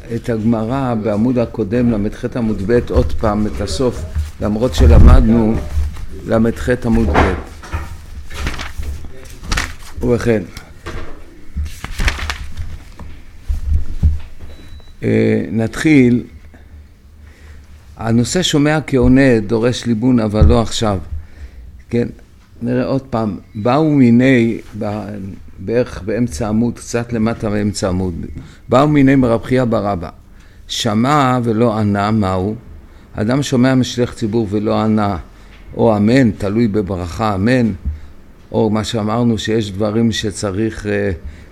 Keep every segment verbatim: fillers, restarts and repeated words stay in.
את הגמרא בעמוד הקודם למדח' עמוד ב' עוד פעם את הסוף, למרות שלמדנו למדח' עמוד ב'. ובכן, נתחיל. הנושא שומע כעונה דורש ליבון, אבל לא עכשיו. כן, נראה עוד פעם. באו מיני, בערך באמצע עמוד, קצת למטה באמצע עמוד, באו מיני מרב חייא בר אבא. שמע ולא ענה, מהו? אדם שומע משליח ציבור ולא ענה, או אמן, תלוי בברכה, אמן, או מה שאמרנו שיש דברים שצריך אה,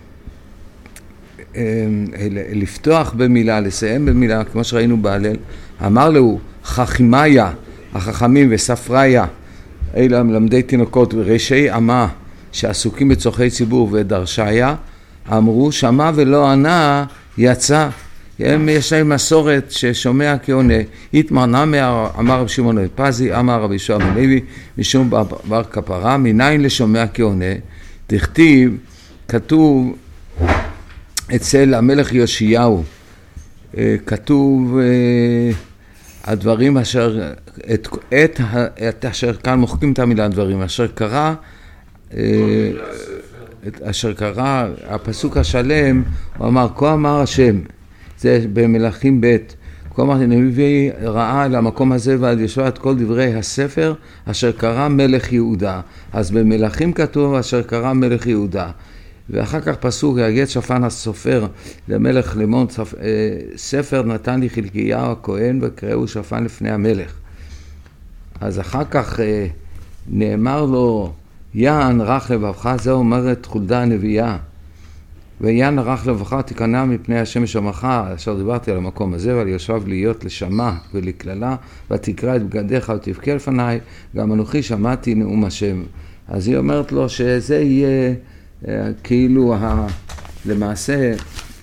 אה, לפתוח במילה, לסיים במילה, כמו שראינו בהלל. אמר לו, חכימיה, החכמים וספריה, אלה מלמדי תינוקות וראשי עמה שעסוקים בצורכי ציבור ודרשיה, אמרו, שמע ולא ענה, יצא. הם יש להם מסורת ששומע כעונה. התמרנה אמר רב שמעון פזי, אמר רבי יהושע בן לוי, משום בר כפרה, מניין לשומע כעונה? תכתיב, כתוב אצל המלך יאשיהו, כתוב הדברים אשר, את, את, את אשר כאן מוחקים את המילה הדברים, אשר קרה, את אשר קרה, הפסוק השלם, הוא אמר, כה אמר השם, זה במלכים ב', כה אמר, נביא ראה על המקום הזה ועל ישוע את כל דברי הספר, אשר קרה מלך יהודה. אז במלכים כתוב, אשר קרה מלך יהודה. ואחר כך פסוק, יגד שפן הסופר למלך לימון, ספר נתן לי חלקיהו הכהן וקראו שפן לפני המלך. אז אחר כך נאמר לו, יען רך לבבך, זה אומרת חולדה הנביאה. ויען רך לבבך תיכנע מפני השם ושמך, אשר דיברתי על המקום הזה, ועל יושב להיות לשמה ולכללה, ותקרא את בגדיך ותבכה לפניי, גם אנוכי שמעתי נאום השם. אז היא אומרת לו שזה יהיה כאילו ה... למעשה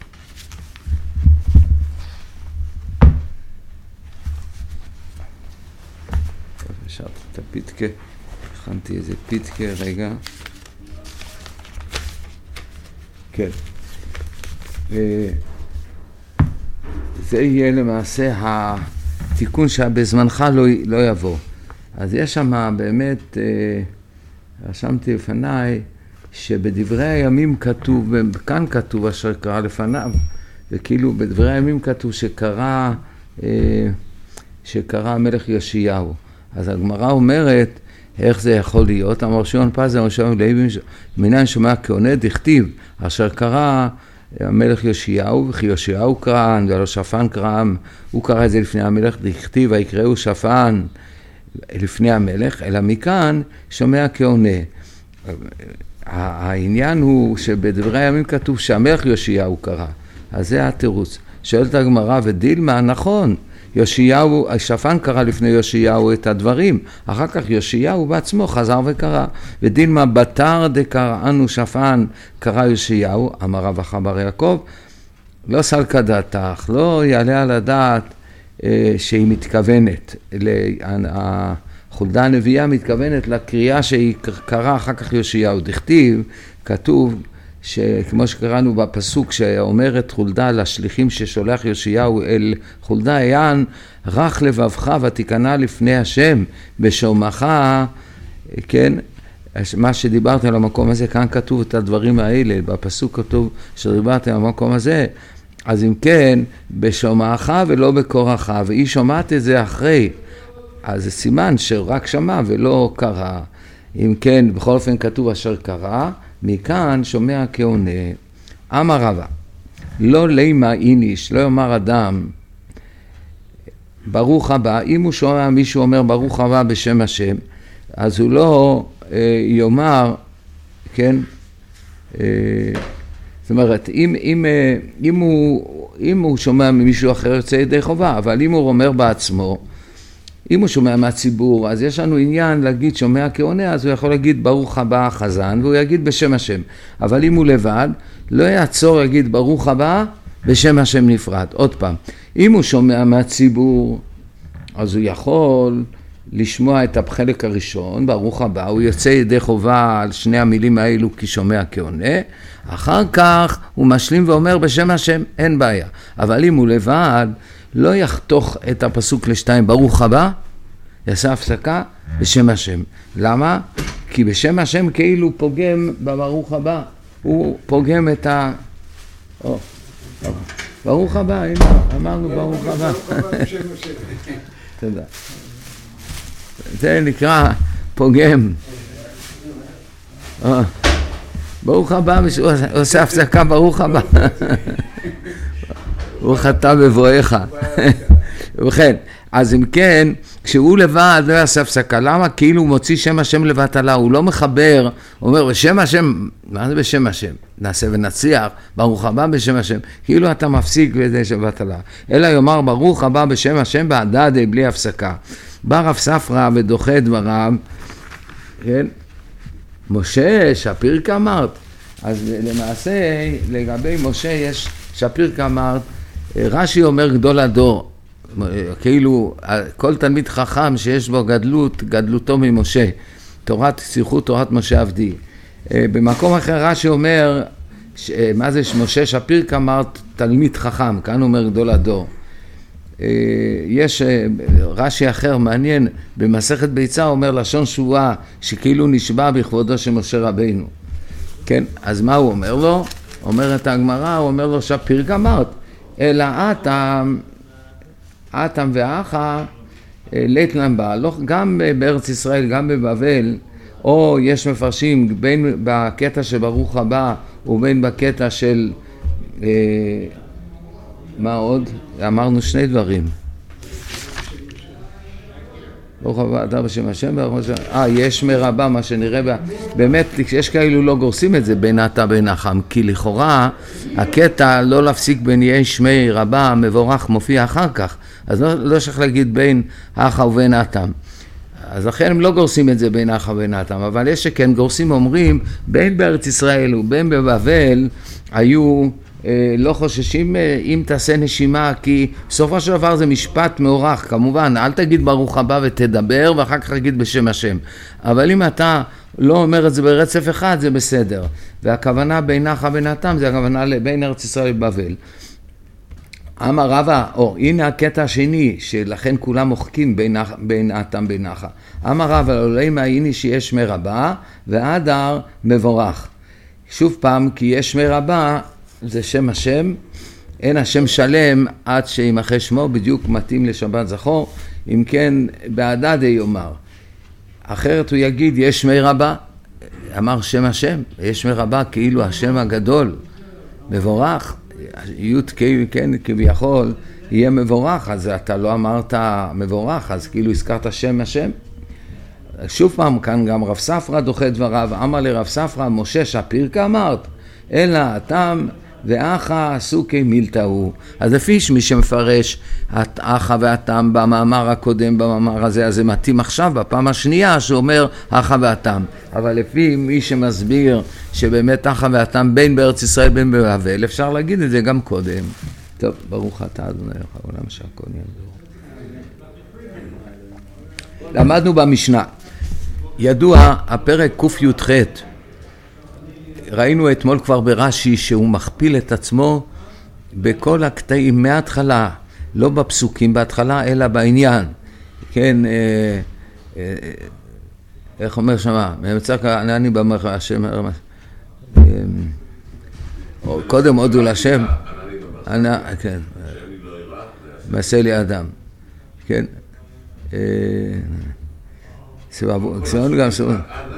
אפשר את הפיתקה, הכנתי איזה פיתקה רגע, כן, זה יהיה למעשה התיקון שבזמנך לא, לא יבוא. אז יש שם באמת, רשמתי לפניי שבדברי הימים כתוב, כאן כתוב אשר קרה לפניו, וכאילו בדברי הימים כתוב שקרה, שקרה המלך יאשיהו. אז הגמרא אומרת, איך זה יכול להיות? אמר שמעון פזי, אמר שמעון לוי, מניין שומע כעונה, דכתיב, אשר קרה המלך יאשיהו, וכי יאשיהו קרא, ולא שפן קרא, הוא קרא את זה לפני המלך, דכתיב, ויקראו שפן לפני המלך, אלא מכאן שומע כעונה. העניין הוא שבדברי הימים כתוב שהמלך יאשיהו קרא, אז זה התירוץ. שואלת הגמרא, ודילמה, נכון, יאשיהו, שפן קרא לפני יאשיהו את הדברים, אחר כך יאשיהו בעצמו חזר וקרא. ודילמה, בתר דקראנו שפן קרא יאשיהו, אמר רב אחא בר יעקב, לא סלקא דעתך, לא יעלה על הדעת אה, שהיא מתכוונת, לה, חולדה הנביאה מתכוונת לקריאה שהיא קראה אחר כך יאשיהו. דכתיב, כתוב שכמו שקראנו בפסוק שאומרת חולדה לשליחים ששולח יאשיהו אל חולדה, יען רך לבבך ותיכנע לפני השם בשומעך, כן, מה שדיברת על המקום הזה, כאן כתוב את הדברים האלה, בפסוק כתוב שדיברת על המקום הזה, אז אם כן, בשומעך ולא בקורך, והיא שומעת את זה אחרי, אז זה סימן שרק שמע ולא קרא. אם כן, בכל אופן כתוב אשר קרא, מכאן שומע כעונה. אמר רבא, לא לימה איניש, לא יאמר אדם, ברוך הבא, אם הוא שומע מישהו אומר ברוך הבא בשם השם, אז הוא לא אה, יאמר, כן, אה, זאת אומרת, אם, אם, אה, אם, הוא, אם הוא שומע ממישהו אחר יוצא ידי חובה, אבל אם הוא אומר בעצמו, אם הוא שומע מהציבור, אז יש לנו עניין להגיד שומע כעונה, אז הוא יכול להגיד ברוך הבא החזן, והוא יגיד בשם השם. אבל אם הוא לבד, לא יעצור להגיד ברוך הבא בשם השם נפרד. עוד פעם, אם הוא שומע מהציבור, אז הוא יכול לשמוע את החלק הראשון, ברוך הבא, הוא יוצא ידי חובה על שני המילים האלו כי שומע כעונה, אחר כך הוא משלים ואומר בשם השם, אין בעיה. אבל אם הוא לבד, לא יחתוך את הפסוק לשתיים, ברוך הבא, יעשה הפסקה בשם השם. למה? כי בשם השם כאילו פוגם בברוך הבא, הוא פוגם את ה... או, או. ברוך הבא, הנה, אמרנו ברוך הבא. תודה. זה נקרא פוגם. ברוך הבא, הוא עושה הפסקה, ברוך הבא. ברוך אתה בבואך. ובכן, אז אם כן, כשהוא לבד לא יעשה הפסקה, למה? כאילו הוא מוציא שם השם לבטלה, הוא לא מחבר, הוא אומר בשם השם, מה זה בשם השם? נעשה ונצליח, ברוך הבא בשם השם, כאילו אתה מפסיק בזה שבטלה. אלא יאמר ברוך הבא בשם השם בהדדה בלי הפסקה. בא רב ספרא ודוחה דבריו, כן? משה, שפיר כמרת. אז למעשה, לגבי משה יש שפיר כמרת, רש"י אומר גדול הדור, כאילו כל תלמיד חכם שיש בו גדלות, גדלותו ממשה, תורת שיחות, תורת משה עבדי. במקום אחר רש"י אומר, מה זה משה שפיר כמרת תלמיד חכם, כאן אומר גדול הדור. יש רש"י אחר מעניין, במסכת ביצה אומר לשון שבועה, שכאילו נשבע בכבודו של משה רבינו. כן, אז מה הוא אומר לו? אומרת הגמרא, הוא אומר לו שפיר כמרת, אלא אתם, אתם ואחה, לית להם בהלוך, גם בארץ ישראל, גם בבבל, או יש מפרשים בין בקטע של ברוך הבא, ובין בקטע של, אה, מה עוד? אמרנו שני דברים. ברוך הבא, אתה בשם השם, אה, יש מרבה, מה שנראה, בה. באמת, יש כאלו לא גורסים את זה בין אתה בין אחם, כי לכאורה, הקטע לא להפסיק בין יהיה שמי רבה, מבורך, מופיע אחר כך, אז לא, לא שייך להגיד בין אחה ובין אתם. אז לכן הם לא גורסים את זה בין אחה ובין אתם, אבל יש שכן גורסים אומרים, בין בארץ ישראל ובין בבבל, היו אה, לא חוששים אה, אם תעשה נשימה, כי בסופו של דבר זה משפט מאורך, כמובן, אל תגיד ברוך הבא ותדבר, ואחר כך תגיד בשם השם. אבל אם אתה לא אומר את זה ברצף אחד, זה בסדר. והכוונה בין אחה ובין אתם, זה הכוונה בין ארץ ישראל ובבל. אמר רבא, או הנה הקטע השני, שלכן כולם מוחקים בין, בין אתם בין אחה. אמר רבא, עולה מהיני שיש מרבה, והדר מבורך. שוב פעם, כי יש מרבה, זה שם השם, אין השם שלם עד שימחה שמו, בדיוק מתאים לשבת זכור, אם כן בהדדה יאמר. אחרת הוא יגיד יש מרבה, אמר שם השם, יש מרבה כאילו השם הגדול, מבורך, י' כן כביכול יהיה מבורך, אז אתה לא אמרת מבורך, אז כאילו הזכרת שם השם. שוב פעם כאן גם רב ספרא דוחה דבריו, אמר לרב ספרא משה שפיר כמרת, אלא אתם ואחה עשו כמילתאו. אז לפי מי שמפרש את אחה ואתם במאמר הקודם, במאמר הזה, אז זה מתאים עכשיו בפעם השנייה שאומר אחה ואתם. אבל לפי מי שמסביר שבאמת אחה ואתם בין בארץ ישראל בין בבבל, אפשר להגיד את זה גם קודם. טוב, ברוך אתה אדוני אלוהינו העולם שהכל נהיה בדברו. למדנו במשנה, ידוע הפרק קי"ח, ראינו אתמול כבר ברש"י שהוא מכפיל את עצמו בכל הקטעים מההתחלה, לא בפסוקים בהתחלה אלא בעניין. כן, אה, אה, איך אומר שמה? ממצא כענני במלך השם, אה, קודם הודו להשם, כן, מעשה לי אדם, כן, אה, סבבו, סבבו גם סבבו.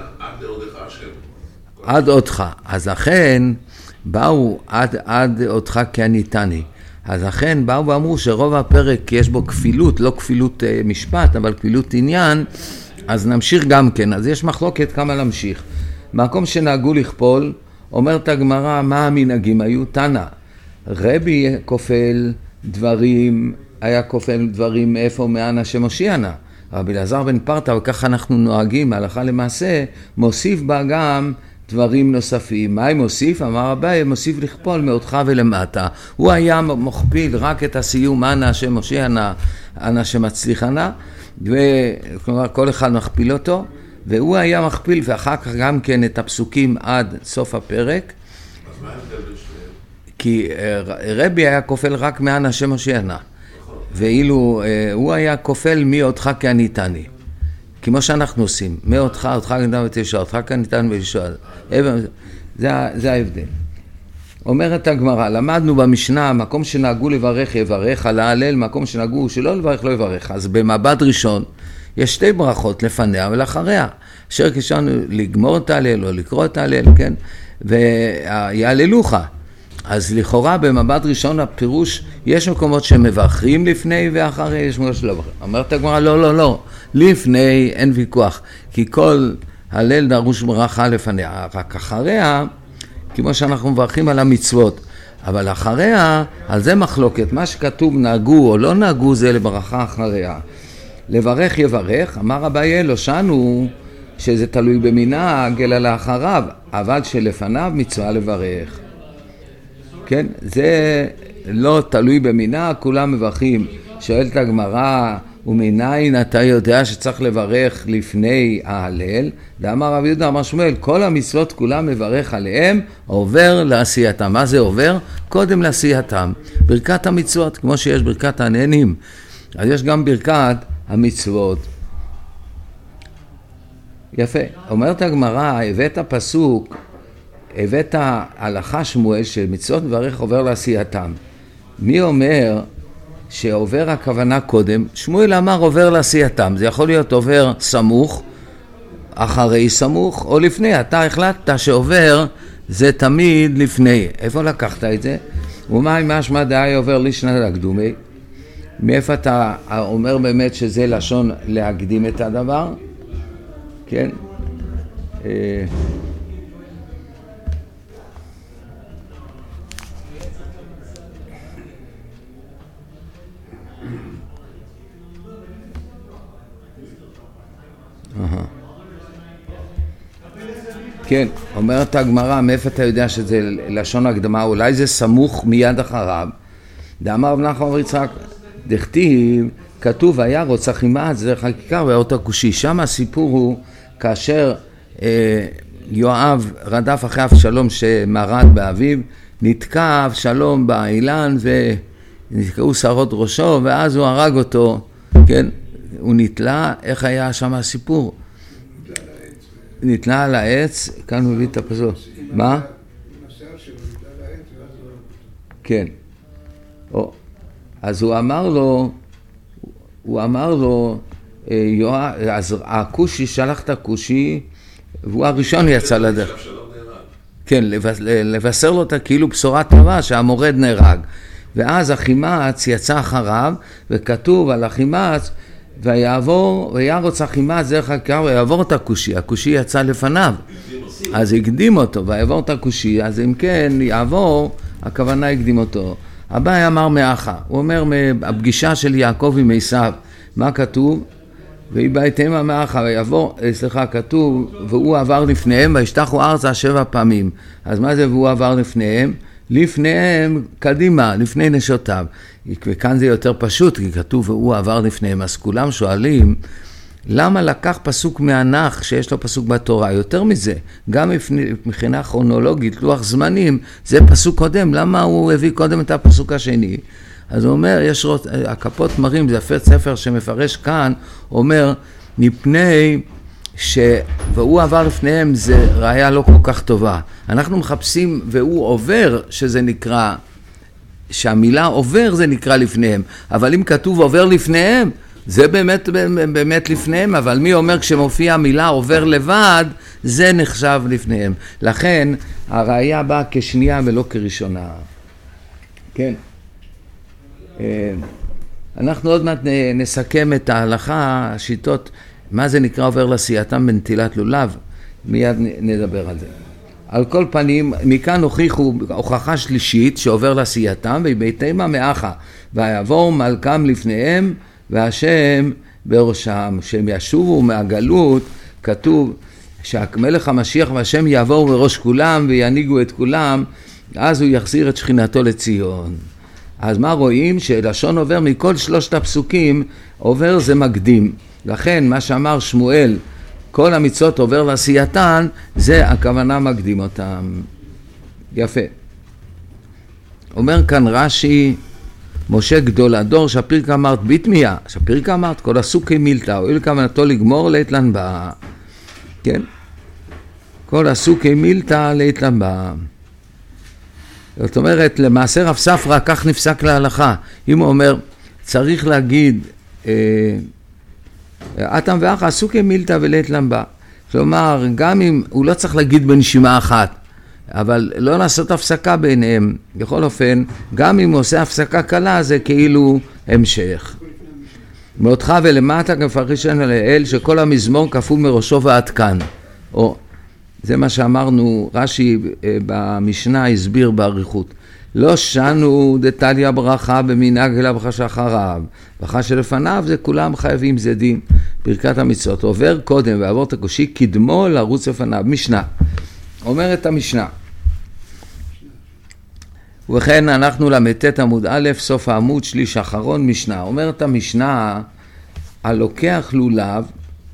עד אותך, אז אכן באו עד, עד אותך כי עניתני. אז אכן באו ואמרו שרוב הפרק יש בו כפילות, לא כפילות אה, משפט, אבל כפילות עניין, אז נמשיך גם כן. אז יש מחלוקת כמה להמשיך. מקום שנהגו לכפול, אומרת הגמרא, מה המנהגים היו? תנא, רבי כופל דברים, היה כופל דברים איפה מאנה שמושיענה. רבי אלעזר בן פרתא, וככה אנחנו נוהגים, הלכה למעשה, מוסיף בה גם דברים נוספים. מה הם מוסיף? אמר אביי, מוסיף לכפול מאותך ולמטה. הוא היה מוכפיל רק את הסיום, אנא השם מושיענה, אנא השם מצליחנה, וכלומר כל אחד מכפיל אותו, והוא היה מכפיל ואחר כך גם כן את הפסוקים עד סוף הפרק. אז מה ההבדל בין שניהם? כי רבי היה כופל רק מאנא השם מושיענה, ואילו הוא היה כופל מי אותך כעניתני. כמו שאנחנו עושים, מאותך, אותך כעניתן ותשע, אותך כעניתן וישוע. זה, זה ההבדל. אומרת הגמרא, למדנו במשנה, מקום שנהגו לברך יברך, על ההלל, מקום שנהגו שלא לברך לא יברך. אז במבט ראשון, יש שתי ברכות לפניה ולאחריה. אשר כשאנו לגמור את ההלל או לקרוא את ההלל, כן? ויעללוך. אז לכאורה במבט ראשון הפירוש, יש מקומות שמברכים לפני ואחרי, יש מקומות שלא מברכים. אומרת הגמרא, לא, לא, לא. לפני אין ויכוח, כי כל הלל דרוש ברכה לפניה, רק אחריה, כמו שאנחנו מברכים על המצוות, אבל אחריה, על זה מחלוקת, מה שכתוב נהגו או לא נהגו זה לברכה אחריה. לברך יברך, אמר אביי לא שנו שזה תלוי במנהג אלא לאחריו, אבל שלפניו מצווה לברך. כן, זה לא תלוי במנהג, כולם מברכים. שואלת הגמרא, ומניין אתה יודע שצריך לברך לפני ההלל? ואמר רב יהודה אמר שמואל, כל המצוות כולם מברך עליהם, עובר לעשייתם. מה זה עובר? קודם לעשייתם. ברכת המצוות, כמו שיש ברכת העננים, אז יש גם ברכת המצוות. יפה. אומרת הגמרא, הבאת פסוק, הבאת הלכה שמואל שמצוות מברך עובר לעשייתם. מי אומר שעובר הכוונה קודם? שמואל אמר עובר לעשייתם, זה יכול להיות עובר סמוך, אחרי סמוך או לפני. אתה החלטת שעובר זה תמיד לפני. איפה לקחת את זה? ומה אם משמע דאי עובר לשנת הקדומי? מאיפה אתה אומר באמת שזה לשון להקדים את הדבר? כן? כן, אומרת הגמרא, מאיפה אתה יודע שזה לשון הקדמה? אולי זה סמוך מיד אחריו. דאמר רב נחמן בר יצחק, דכתיב, כתוב היה רוצח עימאץ, זה חקיקה ואות הכושי. שם הסיפור הוא כאשר אה, יואב רדף אחרי אבשלום שמרד באביו, נתקע אבשלום באילן ונתקעו שערות ראשו, ואז הוא הרג אותו, כן? הוא נתלה, איך היה שם הסיפור? נתלה על העץ, כאן הוא הביא את הפסוק. מה? כן. אז הוא אמר לו, הוא אמר לו, אז הכושי שלח את הכושי, והוא הראשון יצא לדרך. כן, לבשר לו את כאילו בשורה טובה שהמורד נהרג. ואז אחימאץ יצא אחריו, וכתוב על אחימאץ, ויעבור, וירוץ אחימאץ דרך הכיכר, ויעבור את הכושי. הכושי יצא לפניו, אז הקדים אותו, ויעבור את הכושי. אז אם כן, יעבור, הכוונה הקדים אותו. אביי אמר מאחה, הוא אומר מהפגישה של יעקב עם עשיו, מה כתוב? ויבאתם מאחה, ויעבור, סליחה, כתוב, והוא עבר לפניהם, וישתחו ארצה שבע פעמים. אז מה זה והוא עבר לפניהם? לפניהם, קדימה, לפני נשותיו. וכאן זה יותר פשוט, כי כתוב והוא עבר לפניהם. אז כולם שואלים, למה לקח פסוק מהנח שיש לו פסוק בתורה? יותר מזה, גם מבחינה כרונולוגית, לוח זמנים, זה פסוק קודם. למה הוא הביא קודם את הפסוק השני? אז הוא אומר, יש רות, הכפות מרים, זה ספר שמפרש כאן, אומר, מפני ש... והוא עבר לפניהם, זה ראיה לא כל כך טובה. אנחנו מחפשים, והוא עובר, שזה נקרא, שהמילה עובר זה נקרא לפניהם. אבל אם כתוב עובר לפניהם, זה באמת, באמת לפניהם, אבל מי אומר כשמופיע המילה עובר לבד, זה נחשב לפניהם. לכן, הראיה באה כשנייה ולא כראשונה. כן. אנחנו עוד מעט נסכם את ההלכה, השיטות, מה זה נקרא עובר לעשייתם בנטילת לולב, מיד נדבר על זה. על כל פנים, מכאן הוכיחו הוכחה שלישית שעובר לעשייתם, ויבאתם מאחה, ויעבור מלכם לפניהם, והשם בראשם. שהם ישובו מהגלות, כתוב, שהמלך המשיח והשם יעבור בראש כולם וינהיגו את כולם, אז הוא יחזיר את שכינתו לציון. אז מה רואים? שלשון עובר מכל שלושת הפסוקים, עובר זה מקדים. לכן מה שאמר שמואל, כל המצוות עובר ועשייתן, זה הכוונה מקדים אותם. יפה. אומר כאן רש"י, משה גדול הדור, שפיר כאמרת ביטמיה, שפיר כאמרת כל הסוכי מילתא, הואיל כוונתו לגמור לאתלן בה. כן? כל הסוכי מילתא לאתלן בה. זאת אומרת, למעשה רב ספרא כך נפסק להלכה. אם הוא אומר, צריך להגיד, אתם ואח הסוכי מילתא ולאתלן בה. כלומר, גם אם הוא לא צריך להגיד בנשימה אחת, אבל לא לעשות הפסקה ביניהם. בכל אופן, גם אם הוא עושה הפסקה קלה, זה כאילו המשך. מאותך ולמטה כמפרשן לאל, שכל המזמור כפול מראשו ועד כאן. או, זה מה שאמרנו, רש"י במשנה הסביר באריכות. לא שנו דתליה ברכה במנהג אלא ברכה שאחריו. ברכה שלפניו זה כולם חייבים, זה דין. ברכת המצוות עובר קודם ועבור את הקושי, קדמו לרוץ לפניו. משנה. אומרת המשנה. ובכן אנחנו למתת עמוד א', סוף העמוד, שליש אחרון, משנה. אומרת המשנה, הלוקח לולב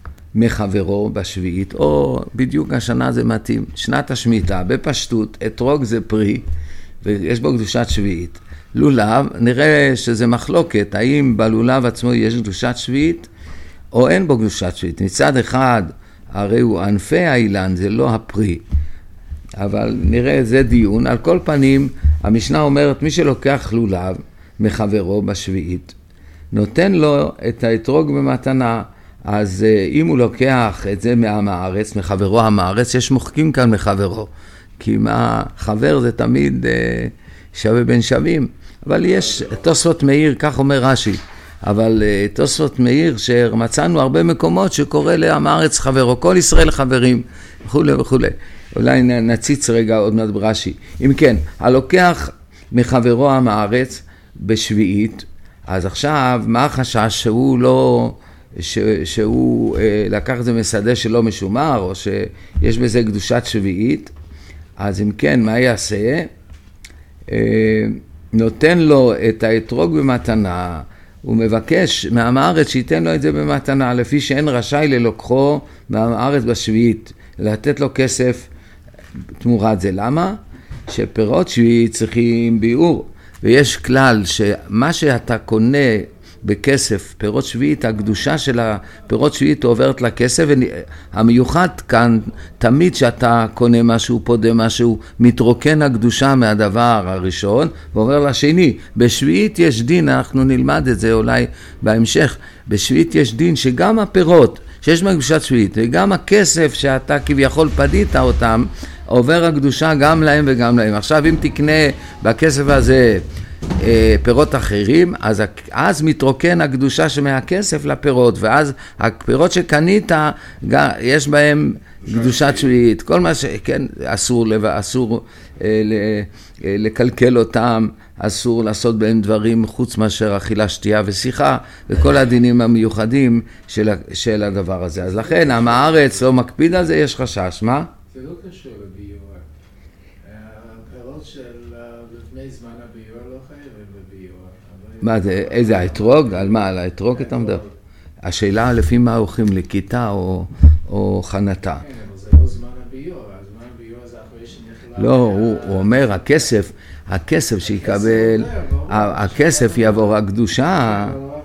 מחברו בשביעית, או בדיוק השנה זה מתאים, שנת השמיטה, בפשטות, אתרוג זה פרי, ויש בו קדושת שביעית. לולב, נראה שזה מחלוקת, האם בלולב עצמו יש קדושת שביעית, או אין בו קדושת שביעית. מצד אחד, הרי הוא ענפי האילן, זה לא הפרי. אבל נראה זה דיון. על כל פנים, המשנה אומרת, מי שלוקח לולב מחברו בשביעית, נותן לו את האתרוג במתנה. אז אם הוא לוקח את זה מהמארץ, מחברו המארץ, יש מוחקים כאן מחברו. כי מה, חבר זה תמיד שווה בין שווים. אבל יש תוספות מאיר, כך אומר רש"י. אבל תוספות מאיר שמצאנו הרבה מקומות שקורא להמארץ חברו, כל ישראל חברים, וכו' וכו'. אולי נציץ רגע עוד מעט ברש"י. אם כן, הלוקח מחברו המארץ בשביעית, אז עכשיו מה החשש שהוא לא, ש, שהוא אה, לקח את זה משדה שלא משומר, או שיש בזה קדושת שביעית, אז אם כן, מה יעשה? אה, נותן לו את האתרוג במתנה, הוא מבקש מהמארץ שייתן לו את זה במתנה, לפי שאין רשאי ללוקחו מהמארץ בשביעית, לתת לו כסף תמורת זה. למה? שפירות שביעית צריכים ביאור, ויש כלל שמה שאתה קונה בכסף, פירות שביעית, הקדושה של הפירות שביעית עוברת לכסף, והמיוחד כאן, תמיד שאתה קונה משהו, פודה משהו, מתרוקן הקדושה מהדבר הראשון, ועובר לשני. בשביעית יש דין, אנחנו נלמד את זה אולי בהמשך, בשביעית יש דין שגם הפירות, שיש מקדושת שביעית, וגם הכסף שאתה כביכול פדית אותם, עובר הקדושה גם להם וגם להם. עכשיו אם תקנה בכסף הזה פירות אחרים, אז, אז מתרוקן הקדושה שמהכסף לפירות, ואז הפירות שקנית, יש בהם קדושת שביעית. כל מה שכן, אסור, אסור לקלקל אותם, אסור לעשות בהם דברים חוץ מאשר אכילה, שתייה ושיחה, וכל הדינים המיוחדים של, של הדבר הזה. אז לכן, עם הארץ לא מקפיד על זה, יש חשש. מה? זה לא קשור לביור. הפירות של לפני זמן הביור לא חייבים בביור. מה זה, איזה האתרוג? על מה? על האתרוג אתה מדבר? השאלה לפי מה הולכים לכיתה או, או חנתה. כן, אבל זה לא זמן הביור. הזמן הביור זה אחרי שנכלל. לא, הוא, הוא אומר, הכסף, הכסף שיקבל, הכסף יעבור הקדושה.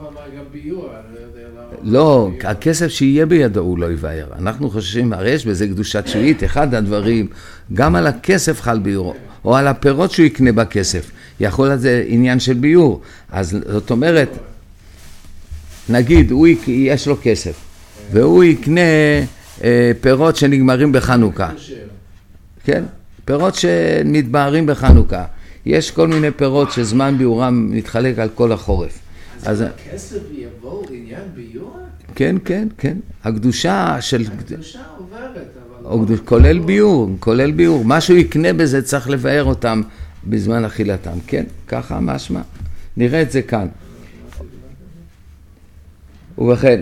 לא, הכסף שיהיה בידו הוא לא יבאר. אנחנו חושבים, הרי יש בזה קדושת שביעית, אחד הדברים, גם על הכסף חל ביור, או על הפירות שהוא יקנה בכסף. יכול להיות זה עניין של ביור. אז זאת אומרת, נגיד, הוא, יש לו כסף, והוא יקנה אה, פירות שנגמרים בחנוכה. כן? פירות שמתבהרים בחנוכה. יש כל מיני פירות שזמן ביורם מתחלק על כל החורף. אז הכסף יבוא לעניין ביור? כן, כן, כן. הקדושה של... הקדושה עוברת, אבל... כולל ביור, כולל ביור. מה שהוא יקנה בזה צריך לבאר אותם בזמן אכילתם. כן, ככה משמע. נראה את זה כאן. ובכן,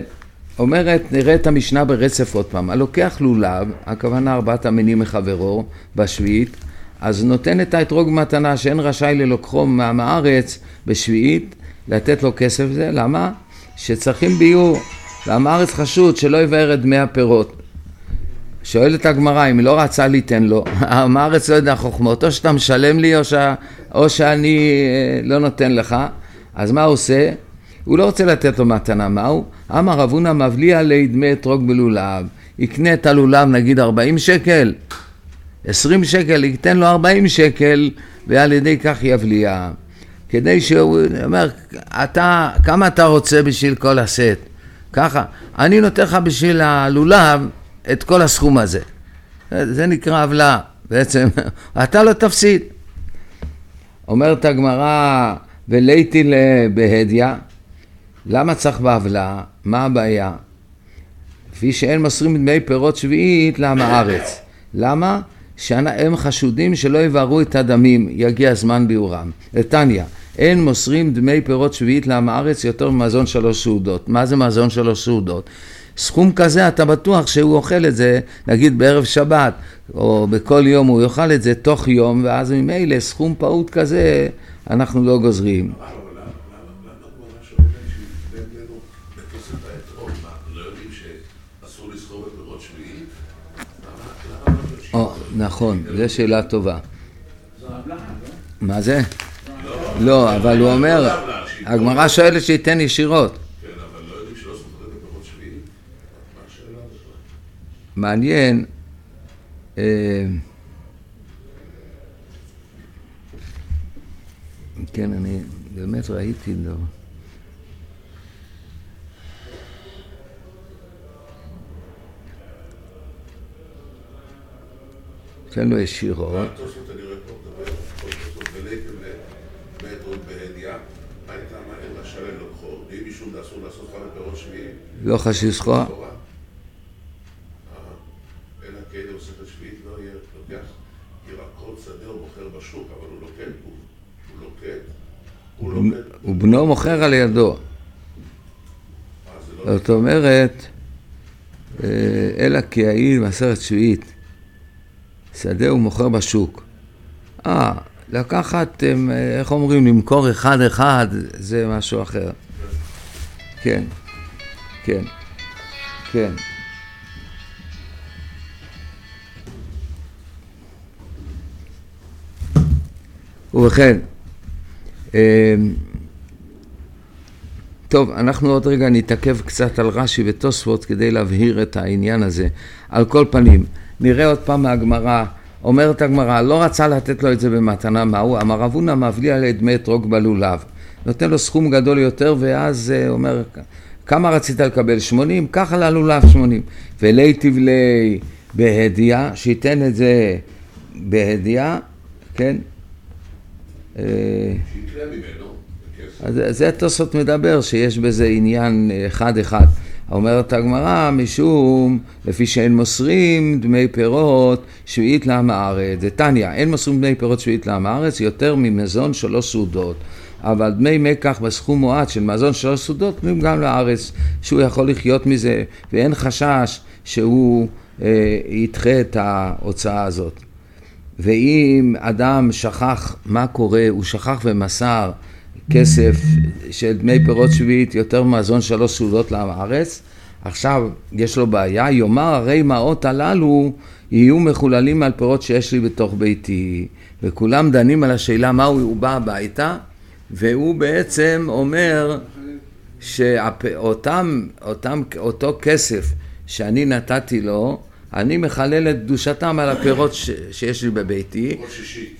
אומרת, נראה את המשנה ברצף עוד פעם. הלוקח לולב, הכוונה ארבעת המינים מחברו, בשביעית, אז נותן את האתרוג מתנה שאין רשאי ללוקחו מעם הארץ בשביעית, לתת לו כסף זה. למה? שצריכים ביור. לעם הארץ חשוד שלא יבאר את דמי הפירות. שואלת הגמרא, אם לא רצה ליתן לו, העם הארץ לא יודע חוכמות, או שאתה משלם לי או, ש... או שאני לא נותן לך, אז מה הוא עושה? הוא לא רוצה לתת לו מתנה, מהו? אמר רב הונא מבליע לי דמי אתרוג בלולב, יקנה את הלולב נגיד ארבעים שקל, עשרים שקל, ייתן לו ארבעים שקל, ועל ידי כך יבליע. כדי שהוא אומר, אתה, כמה אתה רוצה בשביל כל הסט? ככה, אני נותן לך בשביל הלולב את כל הסכום הזה. זה נקרא הבלעה, בעצם, אתה לא תפסיד. אומרת הגמרא, וליתי בהדיה, למה צריך בהבלעה? מה הבעיה? כפי שאין מוסרים דמי פירות שביעית לעם הארץ. למה? שהם חשודים שלא יבערו את הדמים, יגיע הזמן ביאורם. לתניא, אין מוסרים דמי פירות שביעית לעם הארץ יותר ממזון שלוש סעודות. מה זה מזון שלוש סעודות? סכום כזה אתה בטוח שהוא אוכל את זה, נגיד בערב שבת, או בכל יום הוא יאכל את זה תוך יום, ואז ממילא סכום פעוט כזה אנחנו לא גוזרים. נכון, זו שאלה טובה. מה זה? לא, אבל הוא אומר, הגמרא שואלת שייתן ישירות. מעניין, כן, אני באמת ראיתי לו. תן לו ישירות. לא חשוב זכור? אלא כאלה עושה את השביעית, לא יהיה לוקח ירקות שדה או מוכר בשוק, אבל הוא לוקט, הוא לוקט, הוא לוקט. ובנו מוכר על ידו. זאת אומרת, אלא כי העיל מסרת שביעית, שדה הוא מוכר בשוק. אה, לקחת, איך אומרים, למכור אחד אחד, זה משהו אחר. כן, כן, כן. ובכן, טוב, אנחנו עוד רגע נתעכב קצת על רש"י ותוספות כדי להבהיר את העניין הזה. על כל פנים, נראה עוד פעם מהגמרא, אומרת הגמרא, לא רצה לתת לו את זה במתנה, מהו? אמר רב הונא מבליע לי דמי אתרוג בלולב. נותן לו סכום גדול יותר, ואז אומר, כמה רצית לקבל? שמונים? ככה ללולב שמונים. ולי תבלי בהדיה, שייתן את זה בהדיה, כן? שיקלה ממנו. אז זה תוספות מדבר, שיש בזה עניין אחד אחד. אומרת הגמרא, משום, לפי שאין מוסרים דמי פירות שביעית לעם הארץ. זה תניא, אין מוסרים דמי פירות שביעית לעם הארץ יותר ממזון שלוש סעודות. אבל דמי מקח בסכום מועט של מזון שלוש סעודות, תנויים גם לארץ, שהוא יכול לחיות מזה, ואין חשש שהוא אה, ידחה את ההוצאה הזאת. ואם אדם שכח מה קורה, הוא שכח ומסר כסף של דמי פירות שביעית יותר ממזון שלוש סעודות לעם הארץ, עכשיו יש לו בעיה, יאמר הרי מעות הללו יהיו מחוללים על פירות שיש לי בתוך ביתי, וכולם דנים על השאלה מה הוא, הוא בא הביתה, והוא בעצם אומר שאותם, אותם, אותו כסף שאני נתתי לו, אני מחלל את קדושתם על הפירות ש, שיש לי בביתי. פירות שישית.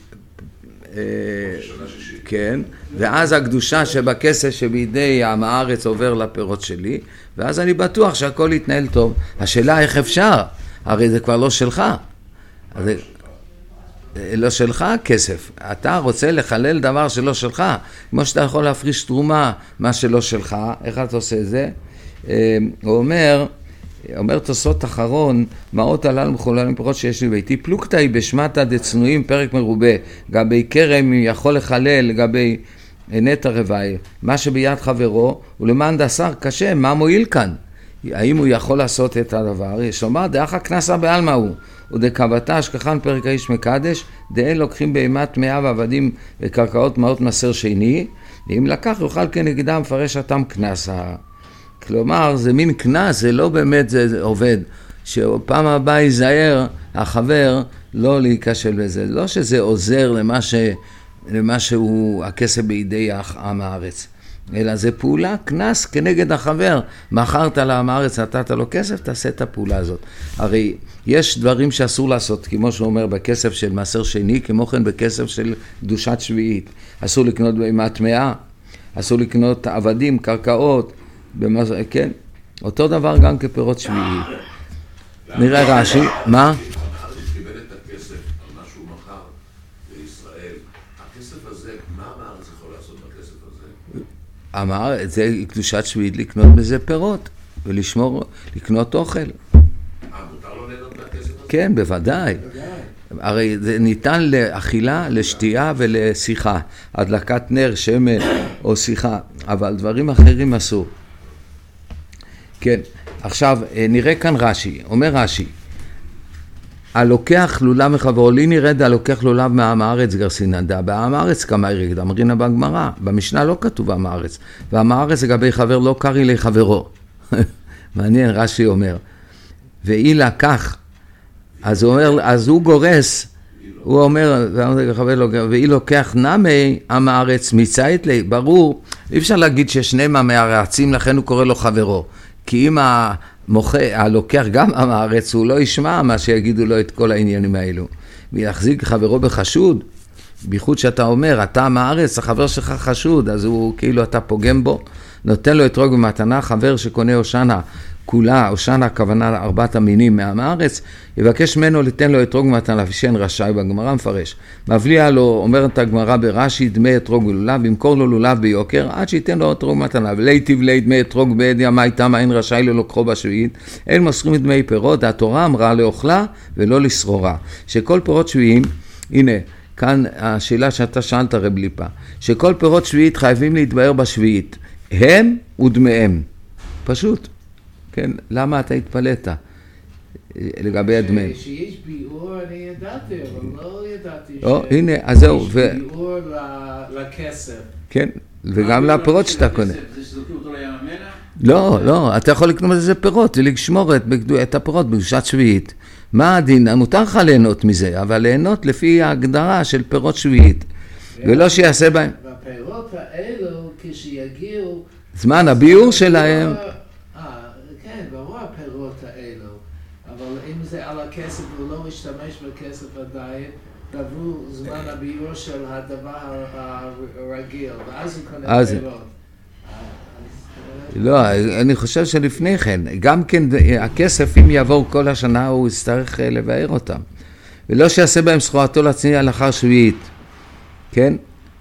כן, ואז הקדושה שבכסף שבידי עם הארץ עובר לפירות שלי, ואז אני בטוח שהכל יתנהל טוב. השאלה איך אפשר? הרי זה כבר לא שלך. זה לא שלך כסף. אתה רוצה לחלל דבר שלא שלך. כמו שאתה יכול להפריש תרומה מה שלא שלך, איך אתה עושה את זה? הוא אומר, אומר תוספות אחרון, מעות הלל מחוללים פירות שיש לי ביתי, פלוגתא בשמטא דצנועים פרק מרובה, גבי כרם יכול לחלל, גבי נטע רבעי, מה שביד חברו, ולמען דסר קשה, מה מועיל כאן? האם הוא יכול לעשות את הדבר? יש לומר, דאחא קנסא בעלמא הוא, ודקבתא השכחן פרק האיש מקדש, דאין לוקחים בהמה טמאה ועבדים וקרקעות טמאות מעשר שני, ואם לקח יוכל כנגדם מפרש התם קנסא. כלומר, זה מין קנס, זה לא באמת זה עובד, שפעם הבאה ייזהר החבר לא להיכשל בזה, לא שזה עוזר למה, ש, למה שהוא הכסף בידי עם הארץ. אלא זה פעולה, קנס כנגד החבר. מכרת לעם הארץ, נתת לו כסף, תעשה את הפעולה הזאת. הרי יש דברים שאסור לעשות, כמו שהוא אומר, בכסף של מעשר שני, כמו כן בכסף של קדושת שביעית. אסור לקנות בהמה טמאה, אסור לקנות עבדים, קרקעות, במס... כן? אותו דבר גם כפירות שביעית. נראה רש"י, מה? אמר, זה קדושת שביעית לקנות בזה פירות, ולשמור, לקנות אוכל. אה, מותר לו ליהנות מהכסף הזה? כן, בוודאי. הרי זה ניתן לאכילה, לשתייה ולשיחה. הדלקת נר, שמן או שיחה, אבל דברים אחרים אסור. כן, עכשיו נראה כאן רש"י, אומר רש"י, הלוקח לולב מחברו, לי נרד הלוקח לולב מעם הארץ גרסינדה, בעם הארץ כמה יריד, אמרינה בגמרא, במשנה לא כתוב עם הארץ, ועם הארץ לגבי חבר לא קרי לחברו. מעניין, רש"י אומר, ואי לקח, אז הוא אומר, אז הוא גורס, הוא אומר, ואי לוקח נמי עם הארץ מצאית לי, ברור, אי אפשר להגיד ששניהם המארצים, לכן הוא קורא לו חברו, כי אם המוחה, הלוקח גם עם הארץ, הוא לא ישמע מה שיגידו לו את כל העניינים האלו. ויחזיק חברו בחשוד, בייחוד שאתה אומר, אתה עם הארץ, החבר שלך חשוד, אז הוא כאילו אתה פוגם בו, נותן לו אתרוג במתנה, חבר שקונה הושענא, כולה, הושענא הכוונה ארבעת המינים מעם הארץ, יבקש ממנו ליתן לו אתרוג במתנה, ושאין רשאי, בגמרא מפרש. מבליע לו, אומרת הגמרא ברש"י, דמי אתרוג לולב, במקור לו לולב ביוקר, עד שייתן לו אתרוג במתנה, ולהיטיב לי דמי אתרוג ביד ימי תמה, אין רשאי לו לקחו בשביעית, אין מוסרים דמי פירות, התורה אמרה לאוכלה ולא לסחורה. שכל פירות שביעים, הנה, כאן השאלה שאתה שאלת רב ליפה, שכל פירות שביעית חייבים להתבאר בשביעית, הם ודמיהם, פשוט. כן, למה אתה התפלאת לגבי הדמי? שיש ביאור אני ידעתי, אבל לא ידעתי שיש ביאור לכסף. כן, וגם לפירות שאתה קונה. זה שזוקים אותו לים המלח? לא, לא, אתה יכול לקנות איזה פירות ולשמור את הפירות בקדושת שביעית. מה הדין? מותר לך ליהנות מזה, אבל ליהנות לפי ההגדרה של פירות שביעית. ולא שיעשה בהם. והפירות האלו כשיגיעו... זמן הביאור שלהם... כן, ברור הפירות האלו, אבל אם זה על הכסף הוא לא משתמש בכסף עדיין, עבור זמן הביאור של הדבר הרגיל, ואז הוא קונה פירות. לא, אני חושב שלפני כן, גם כן הכסף אם יעבור כל השנה הוא יצטרך לבאר אותם, ולא שיעשה בהם סחורתו להצניע לאחר שביעית, כן?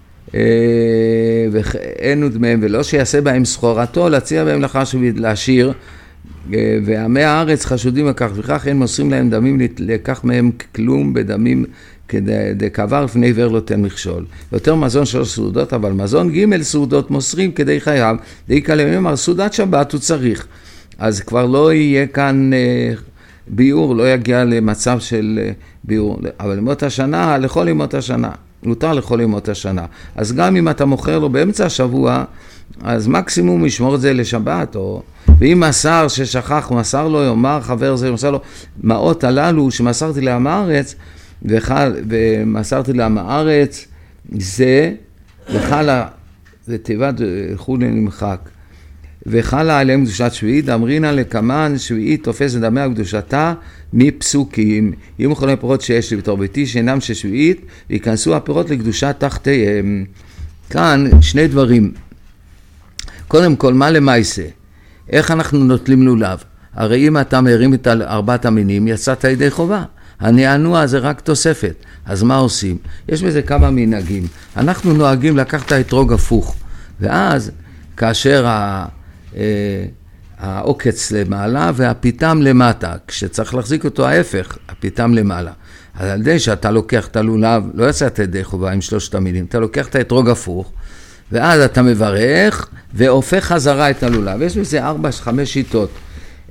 ואין עוד מהם, ולא שיעשה בהם סחורתו להציע בהם לאחר שביעית, להשאיר, ועמי הארץ חשודים לכך, וכך אין מוסרים להם דמים לקח מהם כלום בדמים כדי קבר לפני עיוור לא תן מכשול. יותר מזון שלוש סעודות, אבל מזון ג' סעודות מוסרים כדי חייו, די כלם אמר סעודת שבת הוא צריך. אז כבר לא יהיה כאן אה, ביאור, לא יגיע למצב של אה, ביאור, אבל ימות השנה, לכל ימות השנה, מותר לכל ימות השנה. אז גם אם אתה מוכר לו באמצע השבוע, אז מקסימום ישמור את זה לשבת, או... ואם מסר ששכח, מסר לו, יאמר חבר זה, מסר לו, מעות הללו שמסרתי לעם הארץ, וחל, ומסרתי לעם הארץ, זה, וחלה, זה תיבת חולי נמחק, וחלה עליהם קדושת שביעית, אמרינה לקמן שביעית תופס את דמי הקדושתה מפסוקים, אם יכולים פירות שיש לי בתור ביתי, שאינם ששביעית, ויכנסו הפירות לקדושת תחתיהם. כאן שני דברים. קודם כל, מה למעשה? איך אנחנו נוטלים לולב? הרי אם אתה מרים את ארבעת המינים, יצאת ידי חובה. הנענוע זה רק תוספת. אז מה עושים? יש בזה כמה מנהגים. אנחנו נוהגים לקחת את האתרוג הפוך. ואז, כאשר ה, אה, העוקץ למעלה והפיתם למטה, כשצריך להחזיק אותו ההפך, הפיתם למעלה. אז על ידי שאתה לוקח את הלולב, לא יצאת ידי חובה עם שלושת המינים, אתה לוקח את האתרוג הפוך, ואז אתה מברך והופך חזרה את הלולב. יש בזה ארבע, חמש שיטות.